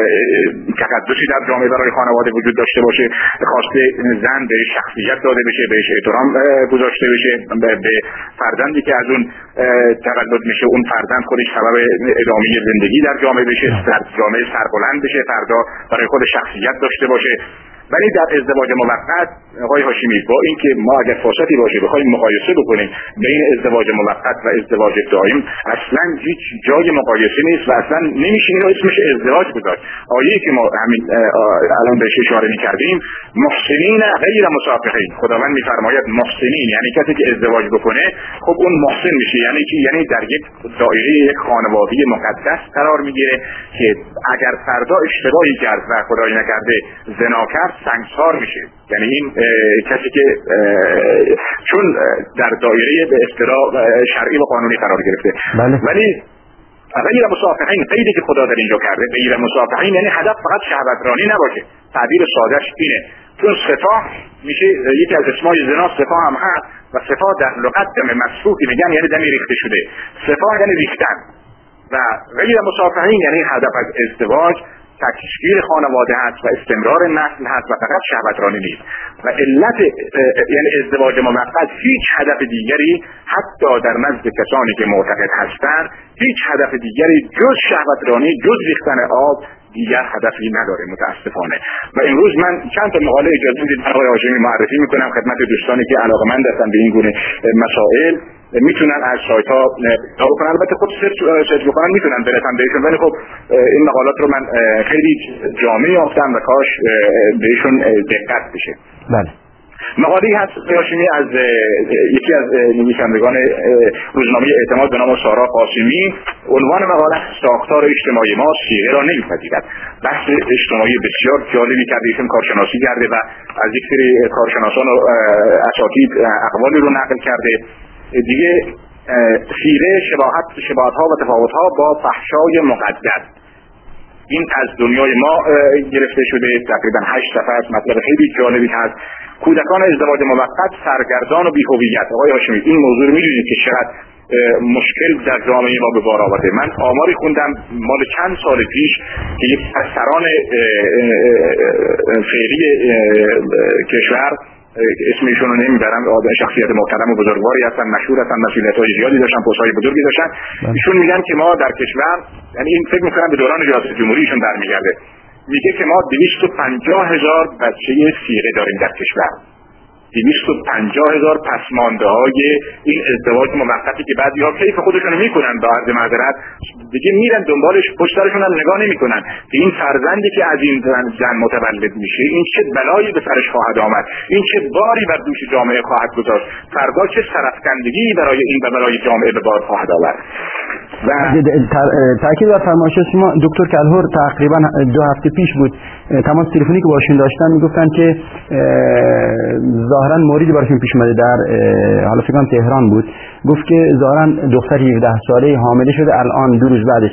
تقدسی در جامعه برای خانواده وجود داشته باشه، خواسته زن به شخصیت داده بشه، بهش احترام گذاشته بشه، به فرزندی که از اون تولد میشه اون فرزند خودش سبب ادامه زندگی در جامعه بشه، در جامعه سربلند بشه، فردا برای خود شخصیت داشته باشه. ولی در ازدواج موقت آقای هاشمی با اینکه ما اگر فرصتی باشه بخوایم مقایسه بکنیم بین ازدواج موقت و ازدواج دائم، اصلا هیچ جای مقایسه نیست و اصلا نمیشه اینو اسمش ازدواج گذاشت. آیه‌ای که ما همین الان بهش اشاره می‌کردیم، محسنین غیر مسافحین، خداوند می‌فرماید محسنین یعنی کسی که ازدواج بکنه خب اون محسن میشه، یعنی که یعنی در یک دایره یک خانواده مقدس قرار میگیره که اگر فردا اشتباهی کرد و خدای نکرده زنا کرد سنگسار میشه. یعنی این کسی که چون در دایره به اصطلاح شرعی و قانونی قرار گرفته. بله. ولی غیر مسافحین، قیدی که خدا در اینجا کرده غیر مسافحین یعنی هدف فقط شهوترانی نباشه. تعبیر سادهش اینه، چون سفاح میشه یکی از اسمای زنا، سفاح هم هست و سفاح در لغت دم مسفوحی میگن یعنی دمی ریخته شده. سفاح یعنی ریختن و غیر مسافحین یعنی هدف از ازدواج تشکیل خانواده هست و استمرار نسل هست و فقط شهوترانی نیست. و علت یعنی ازدواج موقت هیچ هدف دیگری حتی در نزد کسانی که معتقد هستند هیچ هدف دیگری جز شهوترانی، جز ریختن آب دیگر هدفی نداره متاسفانه. و امروز من چند تا مقاله اجازه بدید آقای هاشمی معرفی میکنم خدمت دوستانی که علاقه‌مند هستن به این گونه مسائل، میتونن از سایت ها نگاه کنن، البته خود سرچ بکنن میتونن برسن بهشون، ولی خب این مقالات رو من خیلی جامع یافتم و کاش بهشون دقت بشه. بله. مقاله‌ای هست هاشمی از یکی از نویسندگان روزنامه اعتماد به نام سارا قاسمی، عنوان مقاله ساختار اجتماعی ما صیغه را نمی‌پذیرد. بحث اجتماعی بسیار جالبی کرده، ایشون کارشناسی کرده و از یک سری کارشناسان و اساتید اقوالی رو نقل کرده. دیگه خیره شباهت شباهت‌ها و تفاوت‌ها با فحشای مقدس، این از دنیای ما گرفته شده، تقریبا هشت صفحه است، مطلب خیلی جالبی هست. کودکان ازدواج موقت سرگردان و بی‌هویت. آقای هاشمی این موضوع رو می‌دونید که چقدر مشکل در جامعه ما به بار آورده. من آماری خوندم مال چند سال پیش که یک از سران فعلی کشور، اسمشون رو نمیبرم، شخصیت محترم و بزرگواری هستن، مشهور هستن، مسئولیت‌های زیادی داشتن، پست‌های بزرگی داشتن، ایشون میگن که ما در کشور، یعنی این فکر می‌کنم به دوران ریاست جمهوریشون برمیگرده، میگه که ما دویست و پنجاه هزار بچه صیغه داریم در کشور. دویست و پنجاه هزار پسمانده های این ازدواج موقتی که بعضی ها کیف خودشون میکنن با عرض معذرت دیگه میرن دنبالش، پشت سرشون هم نگاه نمیکنن که این فرزندی که از این زن, زن متولد میشه این چه بلایی به سرش خواهد آمد، این چه باری بر دوش جامعه خواهد گذاشت، فردا چه سرفکندگی برای این و برای جامعه به بار خواهد آورد. و تاکید بر فرمایش شما دکتر کلهر تقریبا دو هفته پیش بود تماس تلفنی که باشون داشتن میگفتن که ظاهرا موردی براشون پیش اومده در حالا فکر کنم تهران بود، گفت که ظاهرا دختر هفده ساله حامله شده، الان دو روز بعدش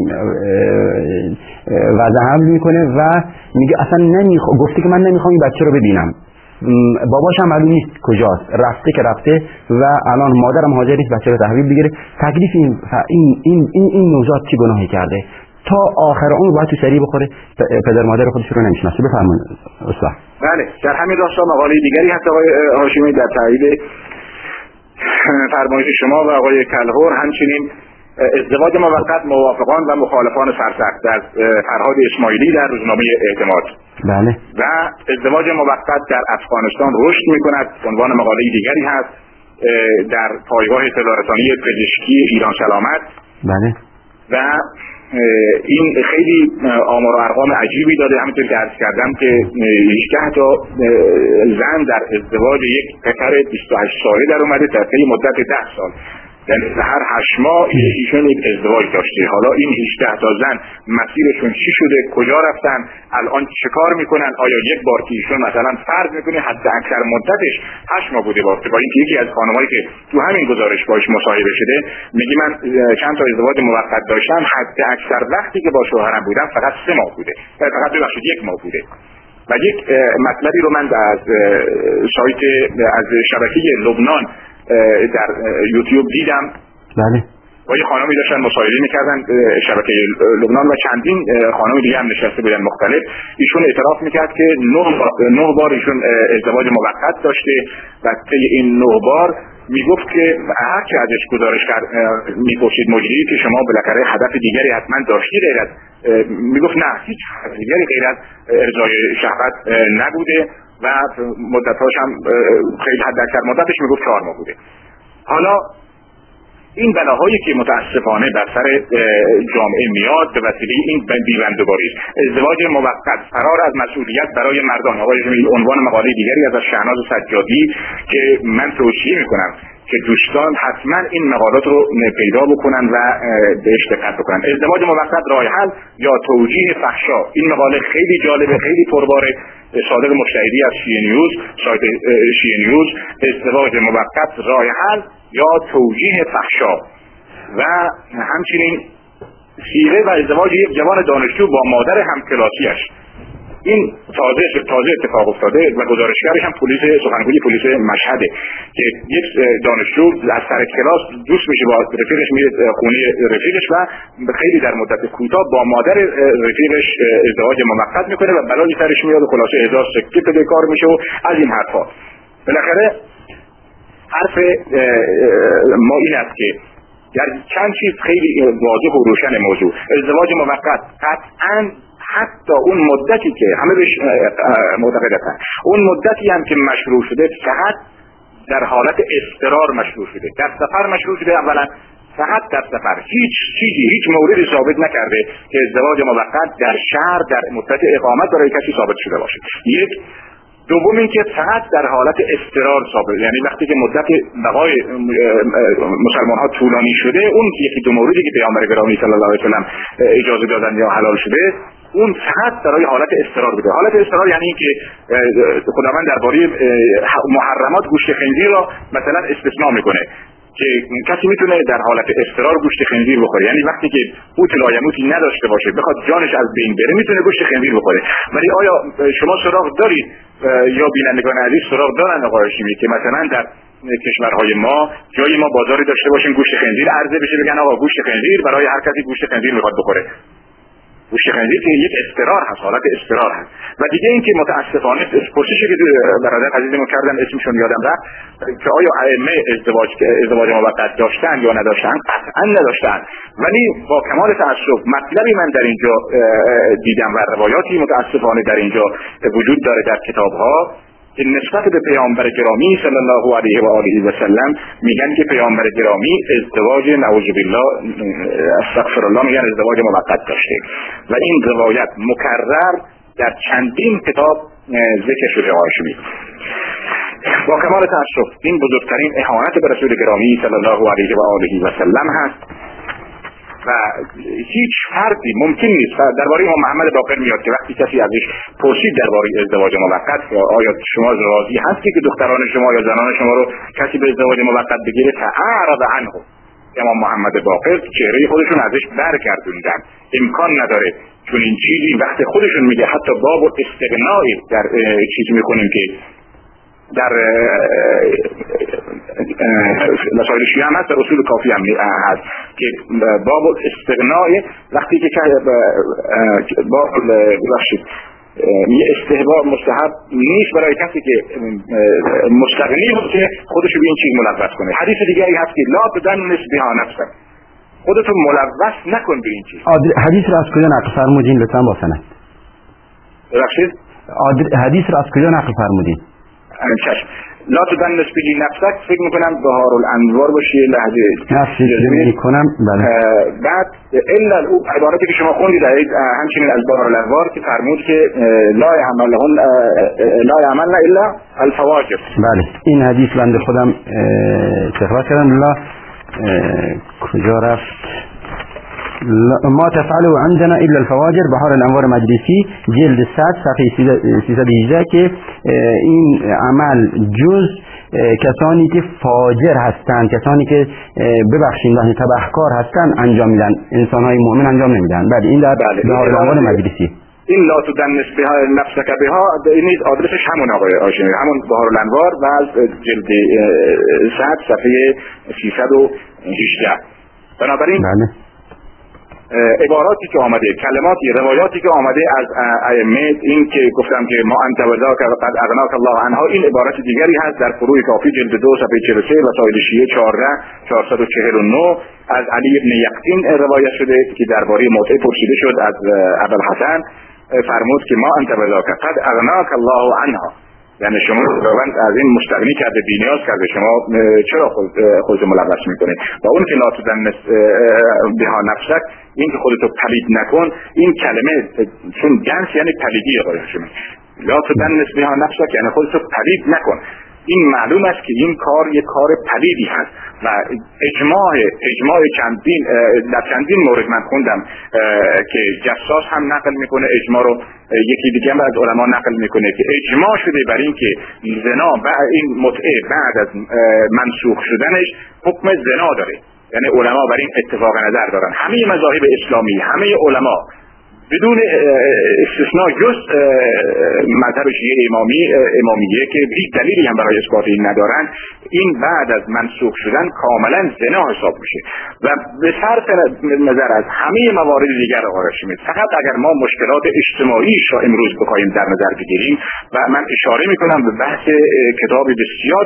وضع حمل میکنه و میگه اصلا نمیخوام، گفته که من نمیخوام این بچه رو ببینم، باباش هم معلوم نیست کجاست، رفته که رفته و الان مادرم حاضر نیست بچه رو تحویل بگیره. تکلیف این این این این, این نوزاد چی گناهی کرده تا آخر اون باید تو سری بخوره، پدر مادر خودش رو نمیشناسه؟ بفرمایید استاد. بله، در همین راستا مقاله دیگری هست آقای هاشمی در تایید فرمایش شما و آقای کلهر، همچنین ازدواج موقت موافقان و مخالفان سرسخت از فرهاد اسماعیلی در روزنامه اعتماد. بله. و ازدواج موقت در افغانستان رشد می‌کند، عنوان مقاله دیگری هست در پایگاه اطلاع رسانی پزشکی ایران سلامت. بله. و این خیلی آمار و ارقام عجیبی داده، همونطور که عرض کردم که هجده تا زن در ازدواج یک پسر بیست و هشت ساله در اومده در طی مدت ده سال، یعنی هر هشت ماه ایشون یک ازدواج داشته. حالا این هجده تا زن مسیرشون چی شده، کجا رفتن، الان چه کار میکنن؟ آیا یک بار که ایشون مثلا فرض میکنه حد اکثر مدتش هشت ماه بوده باشه، با اینکه یکی از خانمایی که تو همین گزارش باش مصاحبه شده میگه من چند تا ازدواج موقت داشتم، حد اکثر وقتی که با شوهرم بودم فقط سه ماه بوده، فقط ببخشید یک ماه بوده. و یک مطلبی رو من از سایت از شبکه لبنان در یوتیوب دیدم. بله. با یه خانمی داشتن مصاحبه میکردن شبکه لبنان و چندین خانم دیگه هم نشسته بودن مختلف. ایشون اعتراف میکرد که نه نه بار ایشون ازدواج موقت داشته و طی این نه بار میگفت که هر که ازش گزارش کرد میپرسید مجری که شما بالاخره هدف دیگری حتما داشتی غیر از، میگفت نه هیچ هدف دیگری غیر از ارضای شهوت نبوده و مدتاش هم خیلی حد اکثر مدتش میگفت چهار ماه بوده. حالا این بلاهایی که متاسفانه بر سر جامعه میاد به وسیله این بیبندوباری است. ازدواج موقت، فرار از مسئولیت برای مردان. آقای جمیل عنوان مقاله دیگری از شهناز سجادی که من توصیه میکنم که دوستان حتما این مقالات رو پیدا بکنن و بهش دقت بکنن. ازدواج موقت راه حل یا توجیه فحشا. این مقاله خیلی جالبه، خیلی پرباره. صادق مجتهدی از شیعه نیوز، سایت شیعه نیوز، ازدواج موقت راه حل یا توجیه فحشا. و همچنین سیره و ازدواج یک جوان دانشجو با مادر همکلاسیش. این تازه تازه اتفاق افتاده و گزارشگرش هم پلیس سخنگوی پلیس مشهده که یک دانشجو از سر کلاس دوست میشه با رفیقش، میره خونه رفیقش و خیلی در مدت کوتاه با مادر رفیقش ازدواج موقت میکنه و بلایی سرش میاد و خلاصه هزار سکه به کار میشه و از این حرفا. بالاخره حرف ما این است که در چند چیز خیلی واضح و روشن موضوع. ازدواج موقت قطعاً حتی اون مدتی که همه بهش معتقدن، اون مدتی هم که مشروع شده فقط در حالت اضطرار مشروع شده، در سفر مشروع شده. اولا فقط در سفر، هیچ چیزی، هیچ موردی ثابت نکرده که ازدواج موقت در شهر در مدت اقامت برای کسی ثابت شده باشه. یک. دوم این که فقط در حالت اضطرار ثابت، یعنی وقتی که مدت بقای مسلمان ها طولانی شده، اون یکی دو موردی که پیامبر گرامی صلی الله علیه و سلم اجازه دادن یا حلال شده، اون فقط برای حالت اضطرار بوده. حالت اضطرار یعنی این که خداوند درباره محرمات گوشت خنزیر را مثلا استثناء میکنه که کسی میتونه در حالت اضطرار گوشت خنزیر بخوره، یعنی وقتی که قوت لایموتی نداشته باشه بخواد جانش از بین بره میتونه گوشت خنزیر بخوره. ولی آیا شما سراغ دارید یا بینندگان عزیز سراغ دارن آقای هاشمی که مثلا در کشورهای ما جایی ما بازاری داشته باشیم گوشت خنزیر عرضه بشه بگن آقا گوشت خنزیر برای هر کسی گوشت خنزیر میخواد بخوره؟ گوشت خنزیر که یک اضطرار هست، حالت اضطرار هست. و دیگه این که متاسفانه پرسشی که برادر عزیزمون کردن اسمشون یادم رفت که آیا ائمه ازدواج ازدواج موقت داشتن یا نداشتن؟ قطعا نداشتن. ولی با کمال تأسف مطلبی من در اینجا دیدم و روایاتی متاسفانه در اینجا وجود داره در کتاب‌ها که نسبت به پیامبر گرامی صلی الله علیه و آله و سلم میگن که پیامبر گرامی ازدواج نعوذ بالله استغفر الله میگن ازدواج موقت داشته و این روایت مکرر در چندین کتاب ذکر شده. هاشمی با کمال تأسف این بزرگترین اهانت به رسول گرامی صلی الله علیه و آله و سلم هست و هیچ فردی ممکن نیست. درباره امام محمد باقر میاد که وقتی کسی ازش پرسید درباره ازدواج موقت آیا شما راضی هستی که دختران شما یا زنان شما رو کسی به ازدواج موقت بگیره؟ فاعرض عنه. امام محمد باقر چهره خودشون ازش برگردوندن. امکان نداره چون این چیزی وقتی خودشون میگه حتی باب استغنایی در چیزی میکنیم که در مسائل شیعه هم هست، در اصول کافی هم هست که باب استغنای وقتی که باب بخشید یه استحباب مستحب نیست برای کسی که مستغنی باشه خودشو به این چیز ملوث کنه. حدیث دیگری هست که لا تدنس بها نفسک، خودتو ملوث نکن به این چیز. حدیث را از کجا نقل فرمودین لطفا با سند؟ بخشید حدیث را از کجا نقل فرمودین؟ چشم. لا تدنس بهی نفسک فکر میکنم بهار الانوار باشه لحظه نفسی میکنم. بله. بعد الا او عبارتی که شما خوندید همچنین از بهار الانوار که فرمود که لا یعملون لا یعملن الا الفواجر. بله این حدیث بنده خودم استخراج کردم. لا کجا رفت؟ ما تفعله عندنا الا الفواجر، بهار الانوار مجلسی جلد صد صفحه سیصد و هجده که این عمل جز کسانی که فاجر هستند، کسانی که ببخشید لحظه تبهکار هستند انجام میدن، انسان‌های مؤمن انجام نمیدن. بعد این در بهار الانوار مجلسی این لا تدنس بها نفسک بها این آدرسش همون آقای هاشمی، همون بهارالانوار و از جلد صد صفحه سیصد و هجده. بنابراین بله. عباراتی که آمده، کلماتی، روایاتی که آمده از ائمه، این که گفتم که ما انت وذاک قد اغناک الله عنها، این عبارت دیگری هست در فروع کافی جلد دو صفحه چهل و سه وسائل شیعه چهارده چهارصد و چهل و نه از علی ابن یقطین روایت شده که درباره متعه پرسیده شد از ابوالحسن، فرمود که ما انت وذاک قد اغناک الله عنها، یعنی شما خداوند از این مستغنی کرده، بی‌نیاز کرده، شما چرا خود خودت ملبس میکنید؟ و اون که لا تدنس بها نفسک، این که خودتو پلید نکن، این کلمه چون جنس یعنی پلیدی آقای هاشمی، لا تدنس بها نفسک یعنی خودتو پلید نکن. این معلوم است که این کار یک کار پلیدی هست و اجماع اجماع چندین در چندین مورد من خوندم که جساس هم نقل میکنه اجماع رو، یکی دیگه هم از علما نقل میکنه که اجماع شده بر این که زنا بعد این متعه بعد از منسوخ شدنش حکم زنا داره، یعنی علما بر این اتفاق نظر دارن، همه مذاهب اسلامی، همه علما بدون استثناء جز مذهب شیعه امامی امامیه که هیچ دلیلی هم برای اثبات این ندارن، این بعد از منسوخ شدن کاملا زنا حساب میشه و به صرف نظر از همه موارد دیگر آقای هاشمی، فقط اگر ما مشکلات اجتماعی را امروز بخوایم در نظر بگیریم و من اشاره میکنم به بحث کتاب بسیار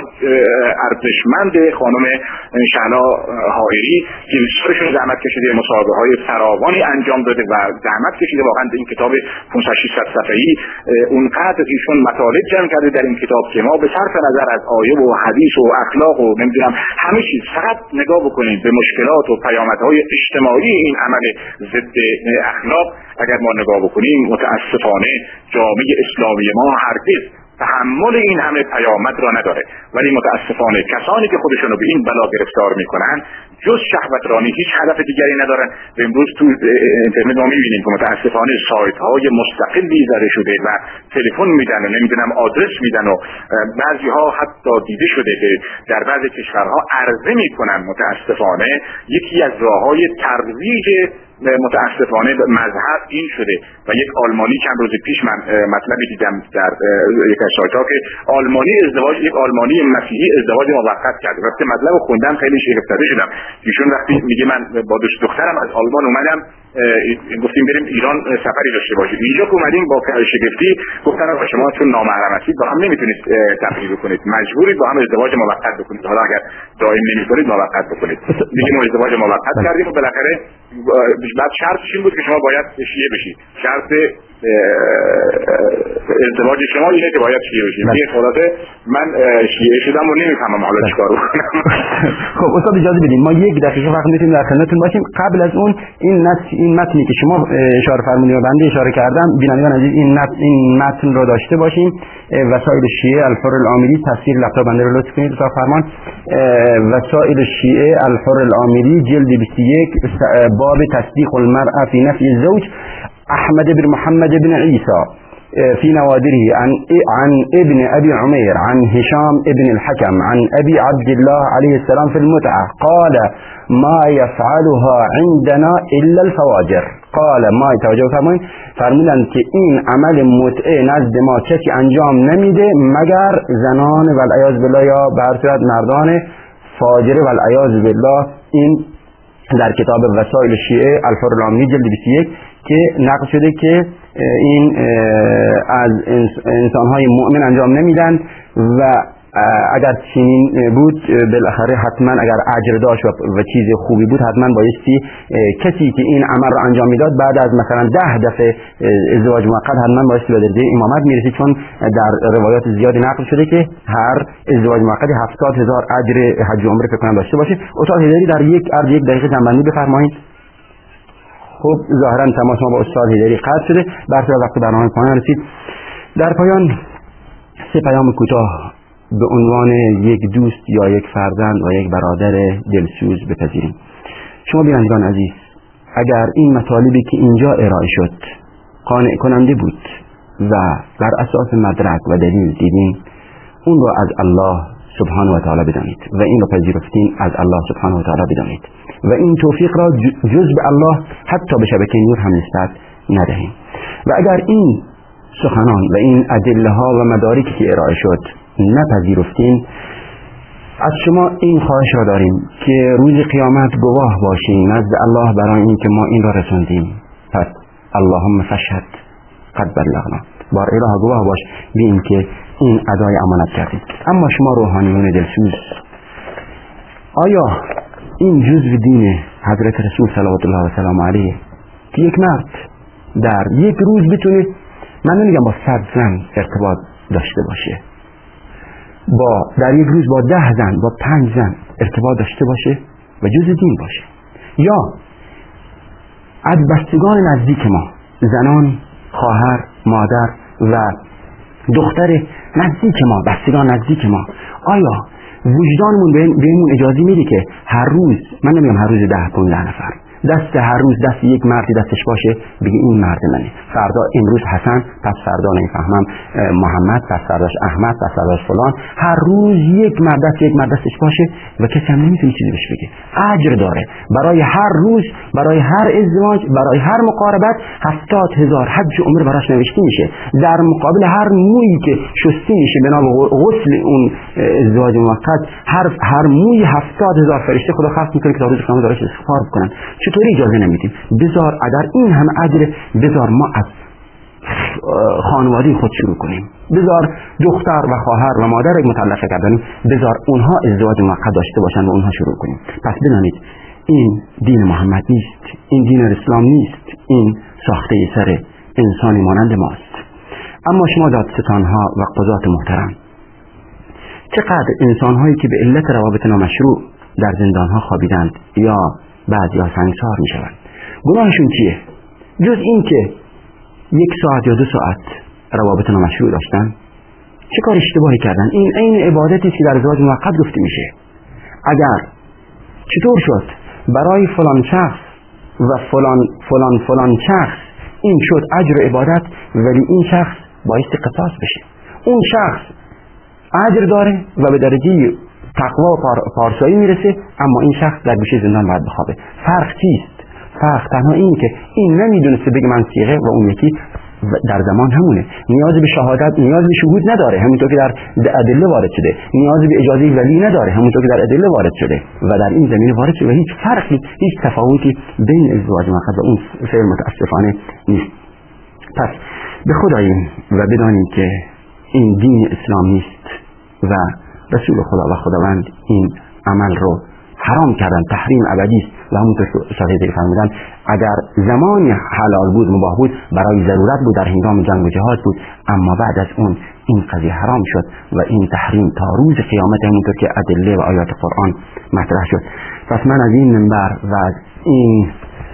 ارزشمند خانم شهلا حائری که بسیارشون زحمت کشیده، مصاحبه های فراوانی انجام داده و زحمت کشیده واقعا این کتاب پانصد ششصد صفحه‌ای اونقدر ایشون مطالب جمع کرده در این کتاب که ما به صرف نظر از آیه و حدیث و اخلاق و نمیدونم همه چیز فقط نگاه بکنیم به مشکلات و پیامدهای اجتماعی این عمل ضد اخلاق اگر ما نگاه بکنیم، متاسفانه جامعه اسلامی ما هرگز تحمل این همه پیامد را نداره، ولی متاسفانه کسانی که خودشونو به این بلا گرفتار میکنن جز شهوت رانی هیچ هدف دیگری ندارن. و امروز تو اینترنت ما میبینیم که متاسفانه سایت های مستقلی زده شده و تلفن میدن و نمیدونم آدرس میدن و بعضی ها حتی دیده شده که در بعضی کشورها عرضه میکنن. متاسفانه یکی از راههای ترویج متاسفانه مذهب این شده و یک آلمانی چند روز پیش من مطلبی دیدم در یک از سایت‌ها که آلمانی ازدواج یک آلمانی مسیحی ازدواج موقت کرد. وقتی مطلب خوندم خیلی شگفت زده شدم. ایشون وقتی میگه من با دوست دخترم از آلمان اومدم، گفتیم بریم ایران سفری داشته باشیم، اینجا که اومدیم با شگفتی گفتن آقا شما چون نامحرم هستید با هم نمیتونید تفریح بکنید، مجبورید با هم ازدواج موقت بکنید، حالا اگر دائم نمی‌کنید موقت بکنید. دیگه ما ازدواج موقت کردیم و بالاخره بعد شرطش این بود که شما باید شیعه بشید، شرط ازدواج شما اینه که باید شیعه بشید. این خلاصه من شیعه شدم و نمیفهمم حالا چیکار بکنم. خب استاد اجازه بدید ما یک دقیقه وقت میتونیم در خدمتتون باشیم. قبل از اون این نص این متنی که شما اشاره فرمودید و بنده اشاره کردم، بینندگان عزیز این متن این متن رو داشته باشیم. وسائل شیعه الحر العامری، تفسیر لپتاپ بنده رو لطف کنید تا فرمان. وسائل شیعه الحر العامری جلد بیست و یک باب تصدیق المرأة في نفي الزوج، احمد بن محمد بن عيسى في نوادره عن عن ابن ابي عمير عن هشام ابن الحكم عن ابي عبد الله عليه السلام في المتعة قال ما يفعلها عندنا الا الفواجر. قال ما توجه فرمایید فرمودند که این عمل متعه نزد ما کسی انجام نمیده مگر زنان و العیاذ بالله یا به هر صورت مردان فاجر و العیاذ بالله. این در کتاب وسائل شیعه الحر العامری جلد بیست و یک که نقل شده که این از انسان‌های مؤمن انجام نمیدن و اگر چنین بود بالاخره حتما اگر اجر داشت و چیز خوبی بود حتما بایستی کسی که این عمل رو انجام میداد بعد از مثلا ده دفعه ازدواج موقت حتما بایستی به درجه امامت میرسید، چون در روایات زیادی نقل شده که هر ازدواج موقت هفتاد هزار اجر حج و عمره فکر کنم داشته باشه. استاد هیدری در یک عرض یک دقیقه جنبندی بفرمایید. خب ظاهرا تماس ما با استاد هیدری قطع شده، برخی وقت برنامه پایان رسید. در پایان سه پیام کوتاه به عنوان یک دوست یا یک فرزند و یک برادر دلسوز بپذیریم. شما بینندگان عزیز، اگر این مطالبی که اینجا ارائه شد قانع کننده بود و بر اساس مدرک و دلیل دیدین، اون رو از الله سبحانه و تعالی بدانید و این رو پذیرفتین از الله سبحانه و تعالی بدانید و این توفیق را جز به الله حتی به شبکه نور هم نسبت ندهیم. و اگر این سخنان و این ادله ها و مدارکی که ارائه شد نپذیرفتین، از شما این خواهش را داریم که روز قیامت گواه باشین نزد الله برای این که ما این را رسوندیم. پس اللهم فشهد قد بلغنا، بار اله گواه باش به این که این ادای امانت کردید. اما شما روحانیون دلسوز، آیا این جزء دین حضرت رسول صلوات الله و سلام علیه که یک مرد در یک روز بتونه، من نمیگم با صد زن ارتباط داشته باشه، با در یک روز با ده زن با پنج زن ارتباط داشته باشه و جزء دین باشه، یا از بستگان نزدیک ما، زنان، خواهر، مادر و دختر نزدیک ما، بستگان نزدیک ما، آیا وجدانمون بهمون اجازه میده که هر روز، من نمیگم هر روز ده پونزده نفر، دست هر روز دست یک مردی دستش باشه بگه این مرد منه، فردا امروز حسن، پس فردا نمیفهمم محمد، پس فرداش احمد، پس فرداش فلان، هر روز یک مرد دست یک مرد دستش باشه و کسی هم نمیتونه چیزی بهش بگه. اجر داره برای هر روز، برای هر ازدواج، برای هر مقاربت هفتاد هزار حج عمر براش نوشته میشه، در مقابل هر مویی که شسته میشه به نام غسل اون ازدواج موقت، هر هر موی هفتاد هزار فرشته خدا خواست میکنه که تا روز قیامت دارش استغفار بکنن. چطوری اجازه نمیدیم؟ بذار اگر این هم اجر، بذار ما از خانواده خود شروع کنیم، بذار دختر و خواهر و مادر مطلقه کردنیم، بذار اونها ازدواج موقت داشته باشن و اونها شروع کنیم. پس بدانید این دین محمد نیست، این دین اسلام نیست، این ساخته سر انسانی مانند ماست. اما شما دادستانها و قضات محترم، چقدر انسانهایی که به علت روابط نامشروع در زندانها خوابیدند یا بعضی ها سنگسار می شوند، گناهشون چیه؟ جز این که یک ساعت یا دو ساعت روابط نامشروع داشتن، چه کار اشتباهی کردن؟ این عین عبادتی که در ازدواج موقت گفته میشه. اگر چطور شد برای فلان شخص و فلان فلان فلان شخص این شد اجر عبادت، ولی این شخص باعث قصاص بشه، اون شخص اجر داره و به درجه تقوا و پار پارسایی میرسه، اما این شخص در گوشه زندان باید بخوابه. فرق چیست؟ فرق تنها اینه که این نمیدونسته بگه من صیغه و اون یکی در زمان همونه، نیاز به شهادت، نیاز به شهود نداره، همونطور که در ادله وارد شده، نیاز به اجازه ولی نداره، همونطور که در ادله وارد شده و در این زمینه وارد شده و هیچ فرقی، هیچ تفاوتی بین ازدواج موقت و اون فعل متاسفانه نیست. پس به خداییم و بدانیم که این دین اسلام نیست و رسول خدا و خداوند این عمل رو حرام کردن، تحریم ابدی است و همونطور که صحیح دیگه فرمودن اگر زمانی حلال بود، مباح بود، برای ضرورت بود، در هنگام جنگ و جهاد بود، اما بعد از اون این قضیه حرام شد و این تحریم تا روز قیامت همونطور که ادله و آیات قرآن مطرح شد. پس من از این منبر و از این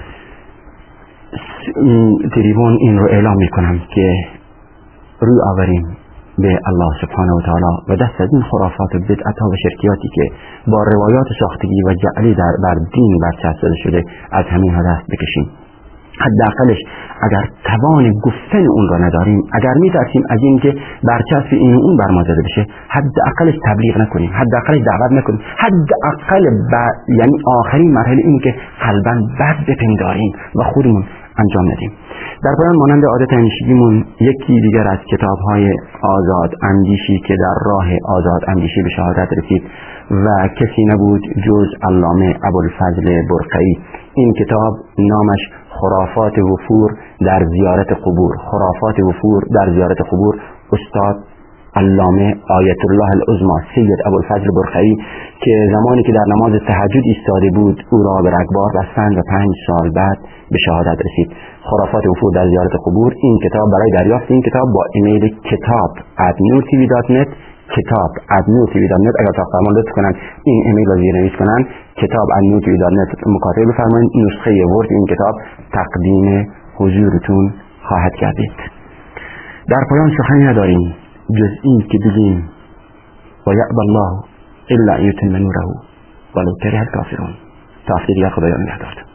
تریبون این رو اعلام میکنم که روی آوریم به الله سبحانه و تعالی و دست از این خرافات و بدعت‌ها و شرکیاتی که با روایات ساختگی و جعلی در بر دین برچسبیده شده از همین دست بکشیم. حداقلش اگر توان گفتن اون را نداریم، اگر میترسیم از این که برچسب این اون بر ما زده بشه، حداقلش تبلیغ نکنیم، حداقلش دعوت نکنیم، حداقل یعنی آخرین مرحله این که قلباً بد بپنداریم و خودمون انجام ندیم. در پایان مانند عادت همیشگیمون یکی دیگر از کتاب‌های آزاد اندیشی که در راه آزاد اندیشی به شهادت رسید و کسی نبود جز علامه ابوالفضل برقعی. این کتاب نامش خرافات وفور در زیارت قبور، خرافات وفور در زیارت قبور، استاد علامه آیت الله العظمی سید ابوالفضل برقعی که زمانی که در نماز تهجد ایستاده بود او را به رگبار بستند و پنج سال بعد به شهادت رسید. خرافات وفور در زیارت قبور. این کتاب برای دریافت این کتاب با ایمیل کتاب ات نور تی وی دات نت کتاب ات نور تی وی دات نت اگر فرمان لطف کنن این ایمیل را زیرنویس کنن، کتاب ات نور تی وی دات نت مکاتبه بفرمایید، نسخه ورد این کتاب تقدیم حضورتون خواهد گردید. در پایان سخنی نداریم جز این که بگیم و یعب الله الا ان یتم نوره ولو کره الکافرون. تا هفته دیگر خدایا نگهدار.